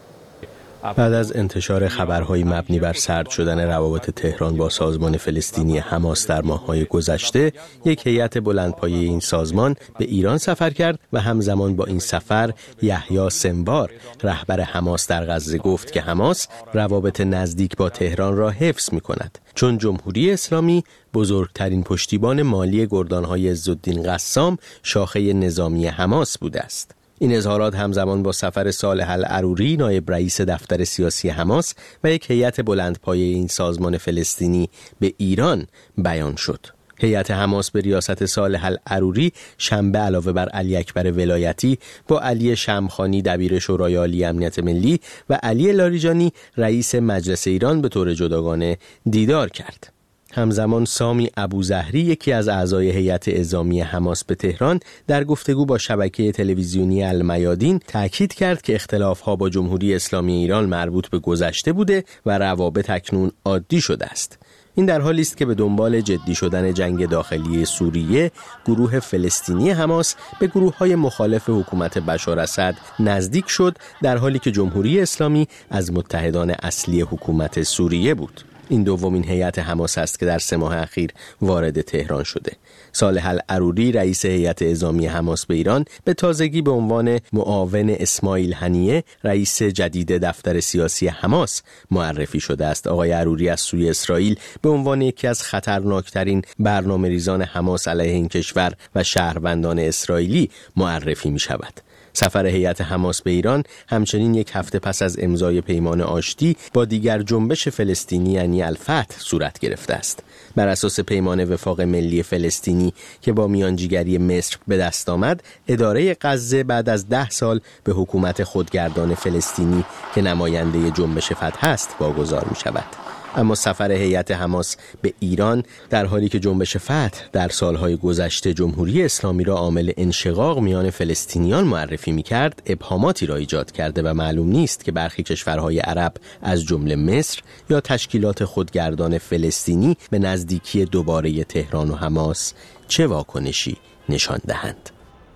بعد از انتشار خبرهای مبنی بر سرد شدن روابط تهران با سازمان فلسطینی حماس در ماه‌های گذشته، یک هیئت بلندپایه این سازمان به ایران سفر کرد و همزمان با این سفر یحیی سنوار، رهبر حماس در غزه، گفت که حماس روابط نزدیک با تهران را حفظ می‌کند، چون جمهوری اسلامی بزرگترین پشتیبان مالی گردان‌های عزالدین قسام، شاخه نظامی حماس بوده است. این اظهارات همزمان با سفر صالح العروری، نایب رئیس دفتر سیاسی حماس و یک هیئت بلندپایه این سازمان فلسطینی به ایران بیان شد. هیئت حماس به ریاست صالح العروری شنبه علاوه بر علی اکبر ولایتی با علی شمخانی دبیر شورای عالی امنیت ملی و علی لاریجانی رئیس مجلس ایران به طور جداگانه دیدار کرد. همزمان سامی ابوزهری، یکی از اعضای هیئت اعزامی حماس به تهران، در گفتگو با شبکه تلویزیونی المیادین تاکید کرد که اختلاف‌ها با جمهوری اسلامی ایران مربوط به گذشته بوده و روابط اکنون عادی شده است. این در حالی است که به دنبال جدی شدن جنگ داخلی سوریه، گروه فلسطینی حماس به گروه‌های مخالف حکومت بشار اسد نزدیک شد، در حالی که جمهوری اسلامی از متحدان اصلی حکومت سوریه بود. این دومین هیئت حماس است که در 3 ماه اخیر وارد تهران شده. صالح العروری، رئیس هیئت اعزامی حماس به ایران، به تازگی به عنوان معاون اسماعیل هنیه، رئیس جدید دفتر سیاسی حماس معرفی شده است. آقای عروری از سوی اسرائیل به عنوان یکی از خطرناکترین برنامه‌ریزان حماس علیه این کشور و شهروندان اسرائیلی معرفی می شود. سفر هیئت حماس به ایران همچنین یک هفته پس از امضای پیمان آشتی با دیگر جنبش فلسطینی یعنی الفتح صورت گرفته است. بر اساس پیمان وفاق ملی فلسطینی که با میانجیگری مصر به دست آمد، اداره غزه بعد از 10 سال به حکومت خودگردان فلسطینی که نماینده جنبش فتح است واگذار می شود. اما سفر هیئت حماس به ایران در حالی که جنبش فتح در سالهای گذشته جمهوری اسلامی را عامل انشقاق میان فلسطینیان معرفی می‌کرد، ابهاماتی را ایجاد کرده و معلوم نیست که برخی کشورهای عرب از جمله مصر یا تشکیلات خودگردان فلسطینی به نزدیکی دوباره تهران و حماس چه واکنشی نشان دهند.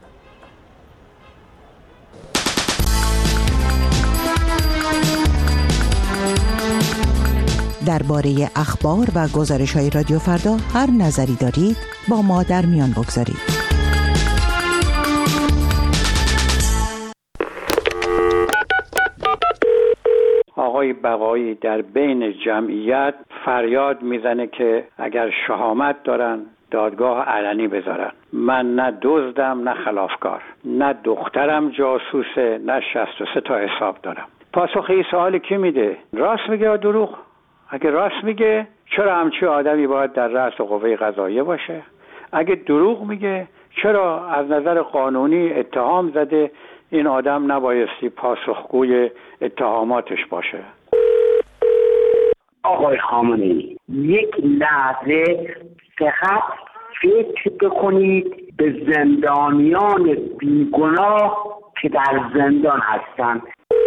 درباره اخبار و گزارش‌های رادیو فردا هر نظری دارید با ما در میان بگذارید. آقای بقایی در بین جمعیت فریاد میزنه که اگر شهامت دارن دادگاه علنی بذارن. من نه دزدم، نه خلافکار، نه دخترم جاسوسه، نه 63 تا حساب دارم. پاسخ این سوال کی میده؟ راست میگه یا دروغ؟ اگه راست میگه چرا همچی آدمی باید در رأس قوه قضاییه باشه؟ اگه دروغ میگه چرا از نظر قانونی اتهام زده این آدم نبایستی پاسخگوی اتهاماتش باشه؟ آقای خامنه‌ای، یک لحظه فقط فکر بکنید به زندانیان بیگناه که در زندان هستند.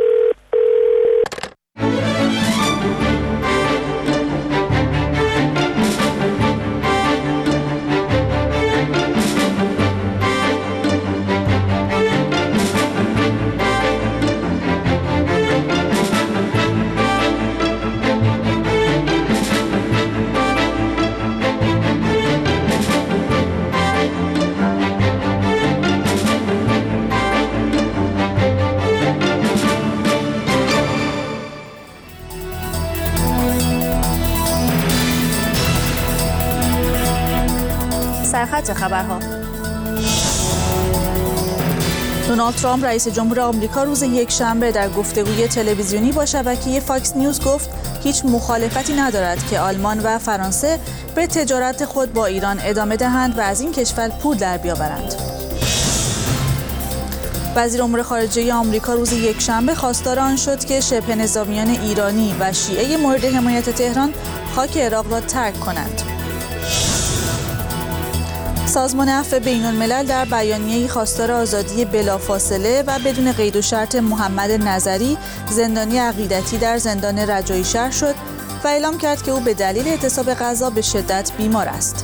سرخط خبرها. دونالد ترامپ رئیس جمهور آمریکا روز یکشنبه در گفتگوی تلویزیونی با شبکه فاکس نیوز گفت هیچ مخالفتی ندارد که آلمان و فرانسه به تجارت خود با ایران ادامه دهند و از این کشور پول در بیاورند. وزیر امور خارجه آمریکا روز یکشنبه خواستار آن شد که شبه نظامیان ایرانی و شیعه مورد حمایت تهران خاک عراق را ترک کنند. سازمان عفو بین‌الملل در بیانیه‌ای خواستار آزادی بلافاصله و بدون قید و شرط محمد نظری، زندانی عقیدتی در زندان رجایی شهر شد و اعلام کرد که او به دلیل اعتصاب غذا به شدت بیمار است.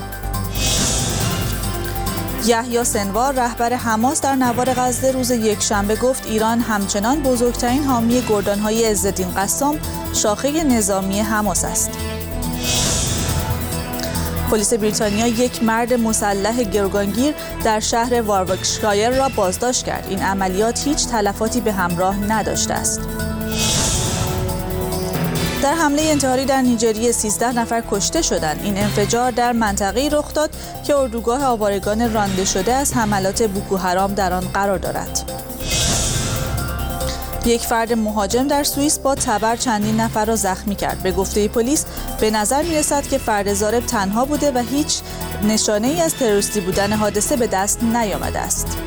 یحیی سنوار رهبر حماس در نوار غزه روز یکشنبه گفت ایران همچنان بزرگترین حامی گردان‌های عزالدین قسام، شاخه نظامی حماس است. پلیس بریتانیا یک مرد مسلح گروگانگیر در شهر وارویکشایر را بازداشت کرد. این عملیات هیچ تلفاتی به همراه نداشته است. در حمله انتحاری در نیجریه 13 نفر کشته شدند. این انفجار در منطقه‌ای رخ داد که اردوگاه آوارگان رانده شده از حملات بوکوحرام در آن قرار دارد. یک فرد مهاجم در سوئیس با تبر چندین نفر را زخمی کرد. به گفته پلیس به نظر می‌رسد که فرد ضارب تنها بوده و هیچ نشانه‌ای از تروریستی بودن حادثه به دست نیامده است.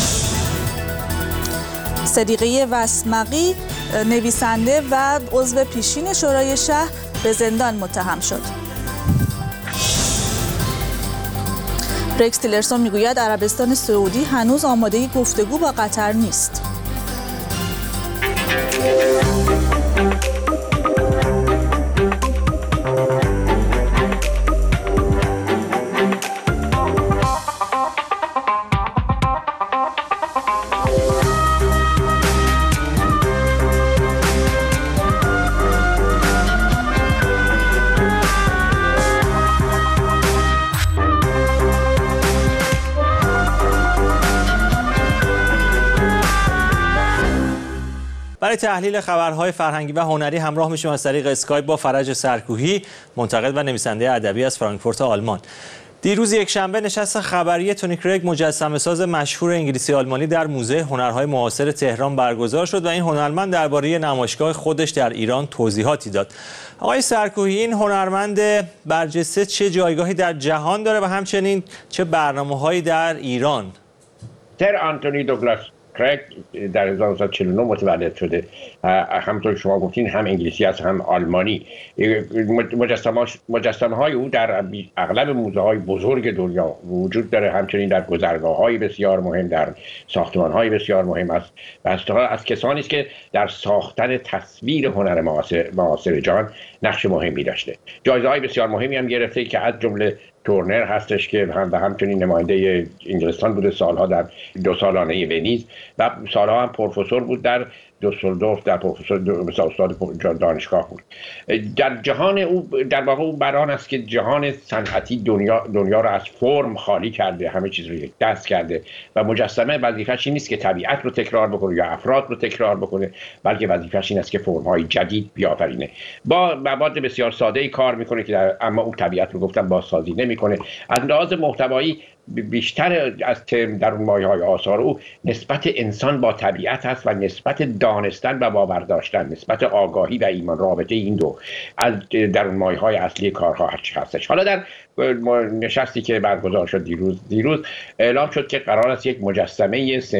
صدیقه وسمقی، نویسنده و عضو پیشین شورای شهر، به زندان متهم شد. رکس تیلرسون میگوید عربستان سعودی هنوز آماده گفتگو با قطر نیست. برای تحلیل خبرهای فرهنگی و هنری همراه میشیم از طریق اسکایپ با فرج سرکوهی، منتقد و نویسنده ادبی از فرانکفورت آلمان. دیروز یکشنبه نشست خبری تونی کریگ، مجسمه‌ساز مشهور انگلیسی آلمانی، در موزه هنرهای معاصر تهران برگزار شد و این هنرمند درباره نمایشگاه خودش در ایران توضیحاتی داد. آقای سرکوهی، این هنرمند برجسته چه جایگاهی در جهان داره و همچنین چه برنامه‌هایی در ایران؟ سر آنتونی دوگلاس کریگ در 1949 متولد شده. همونطور که شما گفتین هم انگلیسی است هم آلمانی. مجسمه های او در اغلب موزه های بزرگ دنیا وجود داره، همچنین در گذرگاه های بسیار مهم، در ساختمان های بسیار مهم است و از کسانی است که در ساختن تصویر هنر معاصر جهان نقش مهمی داشته. جایزه های بسیار مهمی هم گرفته که از جمله تورنر هستش که همچنین نماینده انگلستان بوده سالها در 2 سالانه ونیز و سالها هم پروفسور بود در دوسلدورف، در استاد دانشگاه بود. در جهان او در واقع او بران است که جهان صنعتی دنیا را از فرم خالی کرده، همه چیز رو یک دست کرده و مجسمه وظیفه‌اش این نیست که طبیعت رو تکرار بکنه یا افراد رو تکرار بکنه، بلکه وظیفه‌اش این است که فرم‌های جدید بیافرینه. با مواد بسیار ساده‌ای کار میکنه که اما اون طبیعت رو گفتم بازسازی نمیکنه. از لحاظ محتوایی بیشتر از درون مایه‌های آثار او نسبت انسان با طبیعت هست و نسبت دانستن و باور داشتن، نسبت آگاهی و ایمان، رابطه این دو از درون مایه‌های اصلی کارها هستش. حالا در نشستی که برگزار شد دیروز اعلام شد که قرار است یک مجسمه 3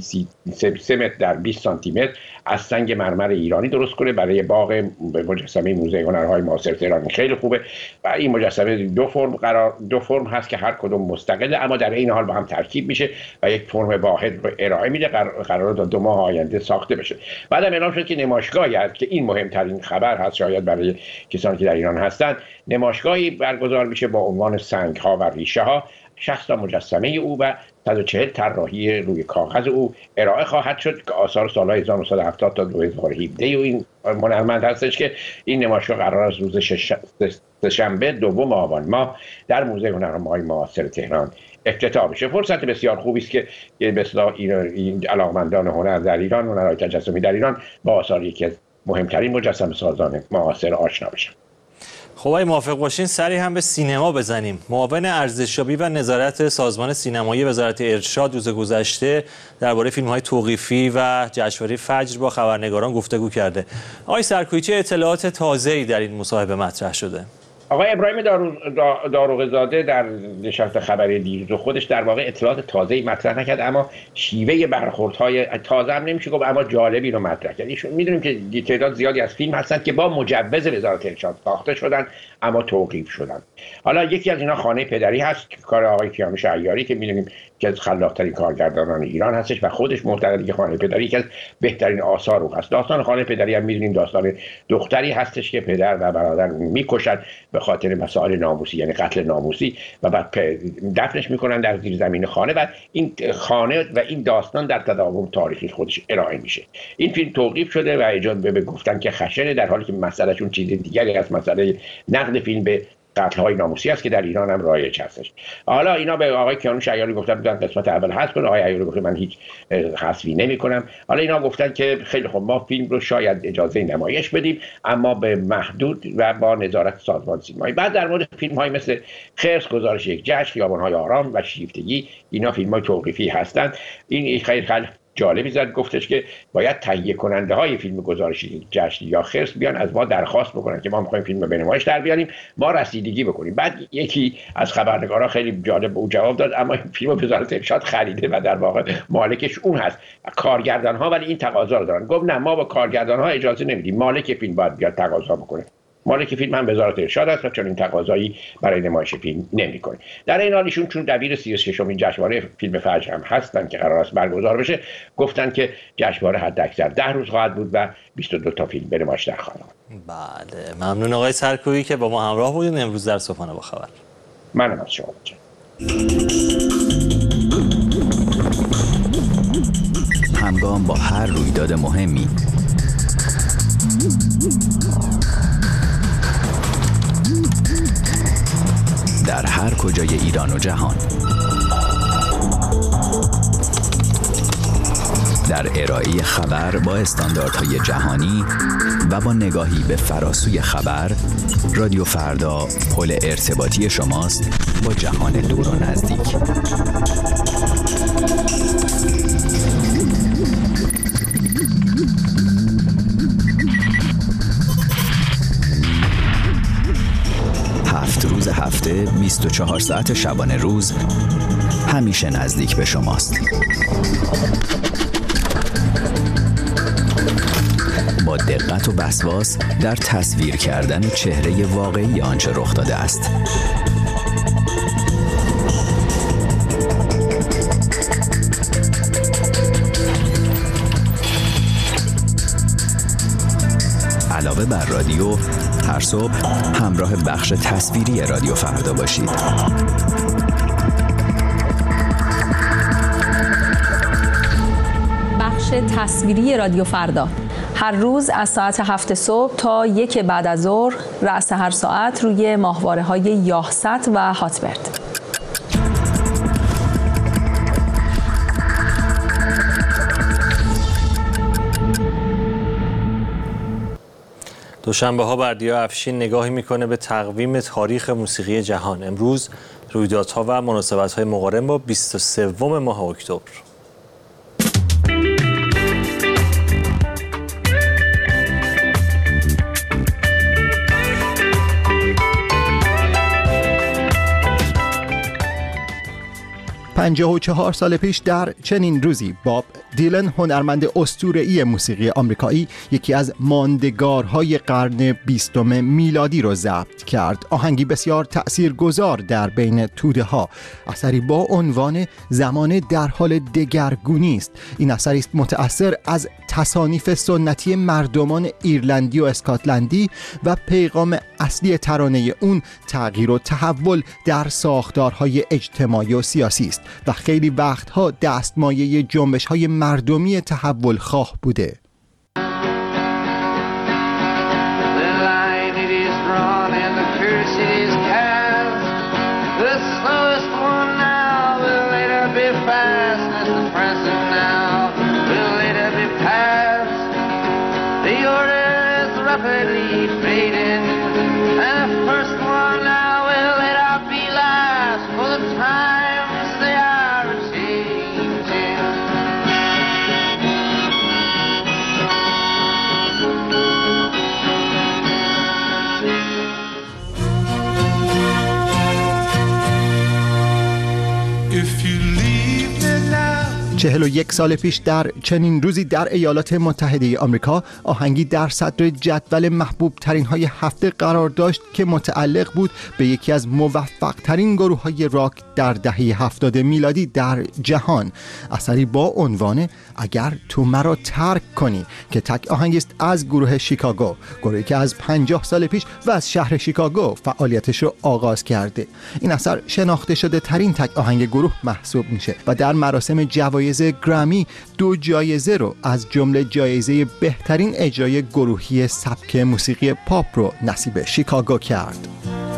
متر در 20 سانتی متر از سنگ مرمر ایرانی درست کنه برای باغ مجسمه موزه هنرهای معاصر تهران. خیلی خوبه و این مجسمه دو فرم هست که هر کدوم مستقله اما در این حال با هم ترکیب میشه و یک فرم واحد رو ارائه میده. قرار تا 2 ماه آینده ساخته بشه. بعدم اعلام شد که نمایشگاهی هست که این مهمترین خبر هست شاید برای کسانی که در ایران هستند. نمایشگاهی برگزار میشه با عنوان سنگ ها و ریشه ها. 60 تا مجسمه او و 140 طراحی روی کاغذ او ارائه خواهد شد که آثار سالهای 1970 تا 2017 و این هنرمند هستش که این نمایشگاه قرار است روز سه‌شنبه 2 آبان ماه در موزه هنرهای معاصر تهران افتتاح بشه. فرصت بسیار خوبی است که به اصطلاح این علاقمندان هنر در ایران، هنرهای تجسمی در ایران با آثار یکی از مهمترین مجسمه‌سازان معاصر آشنا بشن. خب اگه موافق باشین سری هم به سینما بزنیم. معاون ارزشیابی و نظارت سازمان سینمایی وزارت ارشاد روز گذشته درباره فیلم‌های توقیفی و جشنواره فجر با خبرنگاران گفتگو کرده. آقای سرکوهی، چه اطلاعات تازه‌ای در این مصاحبه مطرح شده؟ آقای ابراهیم داروغزاده در نشست خبری دیروز خودش در واقع اطلاعات تازه‌ای مطرح نکرد، اما شیوه برخوردهای تازه هم نمیشه گفت اما جالبی رو مطرح کرد. ایشون میدونیم که تعداد زیادی از فیلم هستند که با مجوز وزارت ارشاد ساخته شدن اما توقیف شدن. حالا یکی از اینا خانه پدری هست، کار آقای کیانوش عیاری که میدونیم که از خلاق‌ترین کارگردانان ایران هستش و خودش معتقده که خانه پدری یکی از بهترین آثار او هست. داستان خانه پدری هم میدونیم داستان دختری هستش که پدر و برادر میکشن به خاطر مسائل ناموسی، یعنی قتل ناموسی، و بعد دفنش میکنن در زیر زمین خانه و این خانه و این داستان در تداوم تاریخی خودش ارائه میشه. این فیلم توقیف شده و ایجاد به گفتن که خشنه، در حالی که مسئلهشون چیز دیگری از مسئله نقد فیلم به قتل‌های ناموسی است که در ایران هم رایج هستش. حالا اینا به آقای کیانوش عیاری گفتن بودن قسمت اول حذف کنه، آقای عیاری گفت من هیچ حذفی نمی‌کنم. حالا اینا گفتن که خیلی خوب ما فیلم رو شاید اجازه نمایش بدیم اما به محدود و با نظارت سازمان سینمایی. بعد در مورد فیلم‌های مثل خرس، گزارش یک جشن، خیابان‌های آرام و شیفتگی، اینا فیلم‌های توقیفی هستند. این خیلی جالبی زد، گفتش که باید تهیه کننده های فیلم گزارشی جشن یا خرس بیان از ما درخواست بکنن که ما میخوایم فیلم رو به نمایش در بیاریم، ما رسیدگی بکنیم. بعد یکی از خبرنگارا خیلی جالب به او جواب داد اما این فیلم رو وزارت ارشاد خریده و در واقع مالکش اون هست، کارگردان ها ولی این تقاضا رو دارن. گفت نه ما با کارگردان ها اجازه نمیدیم، مالک فیلم باید بیاد تقاضا بکنه. مالک فیلم هم وزارت ارشاد است و چون این تقاضایی برای نمایش فیلم نمی‌کنه. در این حال ایشون چون دبیر 36مین جشنواره فیلم فجر هم هستن که قرار است برگزار بشه، گفتن که جشنواره حداکثر 10 روز خواهد بود و 22 تا فیلم به نمایش در خواهد آمد. بله، ممنون آقای سرکویی که با ما همراه بودین امروز در صبحانه با خبر. منم از شما. همگام با هر رویداد مهمی در هر کجای ایران و جهان، در ارائه خبر با استانداردهای جهانی و با نگاهی به فراسوی خبر، رادیو فردا پل ارتباطی شماست با جهان دور و نزدیک. روز هفته 24 ساعت شبانه روز همیشه نزدیک به شماست. با دقت و وسواس در تصویر کردن چهره واقعی آنچه رخ داده است. علاوه بر رادیو، هر صبح همراه بخش تصویری رادیو فردا باشید. بخش تصویری رادیو فردا هر روز از ساعت 7 صبح تا 1 بعد از ظهر رأس هر ساعت روی ماهواره‌های یاهست و هاتبرد. دوشنبه ها بردیا افشین نگاهی میکنه به تقویم تاریخ موسیقی جهان. امروز رویدادها و مناسبت‌های مقارن با 23 ماه اکتبر. پنجاه و 54 سال پیش در چنین روزی باب دیلن، هنرمند اسطوره‌ای موسیقی آمریکایی، یکی از ماندگارهای قرن 20 میلادی را ضبط کرد. آهنگی بسیار تأثیرگذار در بین توده ها، اثری با عنوان زمان در حال دگرگونی است. این اثری است متأثر از تصانیف سنتی مردمان ایرلندی و اسکاتلندی و پیغام اصلی ترانه اون تغییر و تحول در ساختارهای اجتماعی و سیاسی است و خیلی وقتها دستمایه جنبش‌های مردمی تحول خواه بوده. 41 سال پیش در چنین روزی در ایالات متحده آمریکا آهنگی در صدر جدول محبوب ترین های هفته قرار داشت که متعلق بود به یکی از موفق ترین گروه های راک در دهه 70 میلادی در جهان. اثری با عنوان اگر تو مرا ترک کنی که تک آهنگی است از گروه شیکاگو، گروهی که از 50 سال پیش و از شهر شیکاگو فعالیتش رو آغاز کرده. این اثر شناخته شده ترین تک آهنگ گروه محسوب میشه و در مراسم جوایز گرامی 2 جایزه رو از جمله جایزه بهترین اجرای گروهی سبک موسیقی پاپ رو نصیب شیکاگو کرد.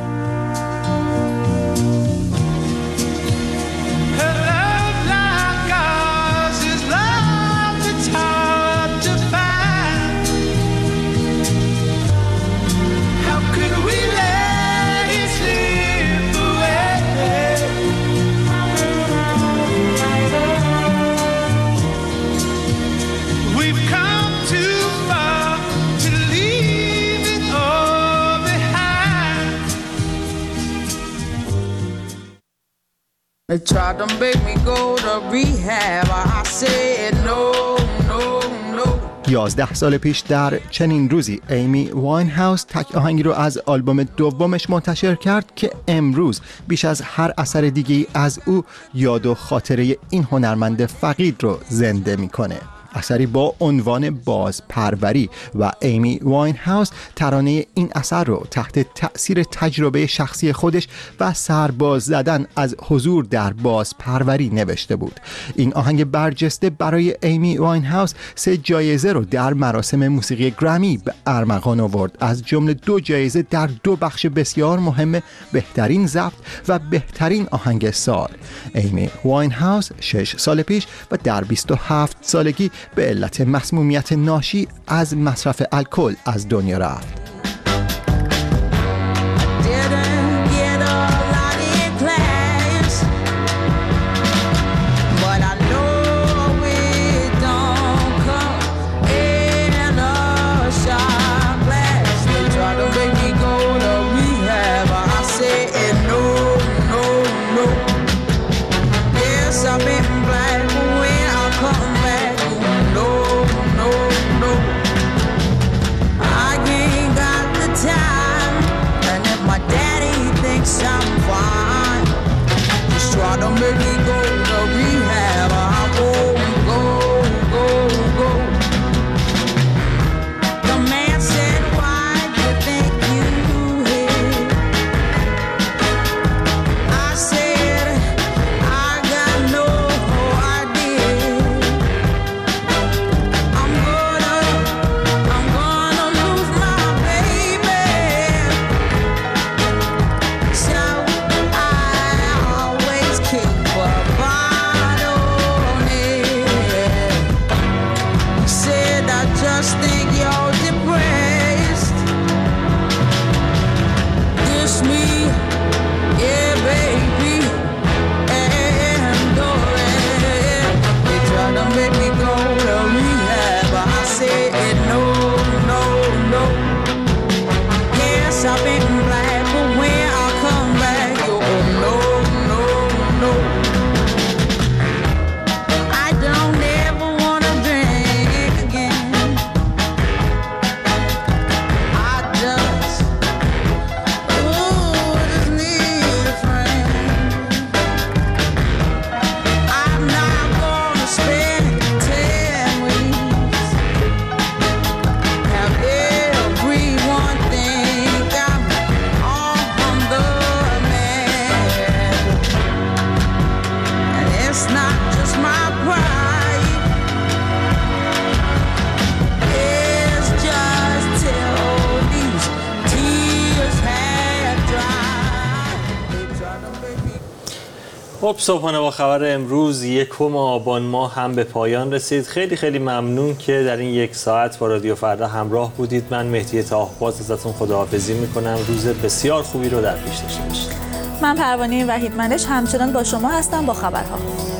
They tried to make me go to rehab. I said no, no, no. 11 سال پیش در چنین روزی ایمی واینهاوس تک آهنگی رو از آلبوم دومش منتشر کرد که امروز بیش از هر اثر دیگه‌ای از او یاد و خاطره این هنرمند فقید رو زنده میکنه. اثری با عنوان بازپروری و ایمی واینهاوس ترانه این اثر رو تحت تأثیر تجربه شخصی خودش و سرباز زدن از حضور در بازپروری نوشته بود. این آهنگ برجسته برای ایمی واینهاوس 3 جایزه رو در مراسم موسیقی گرامی به ارمغان آورد، از جمله 2 جایزه در 2 بخش بسیار مهم، بهترین ضبط و بهترین آهنگ سال. ایمی واینهاوس 6 سال پیش و در 27 سالگی به علت مسمومیت ناشی از مصرف الکل از دنیا رفت. خب صبحانه با خبر امروز 1 آبان ماه هم به پایان رسید. خیلی ممنون که در این 1 ساعت با رادیو فردا همراه بودید. من مهدی طاهرباز ازتون خداحافظی میکنم. روز بسیار خوبی رو در پیش داشته باشید. من پروانه وحیدمندش همچنان با شما هستم با خبرها.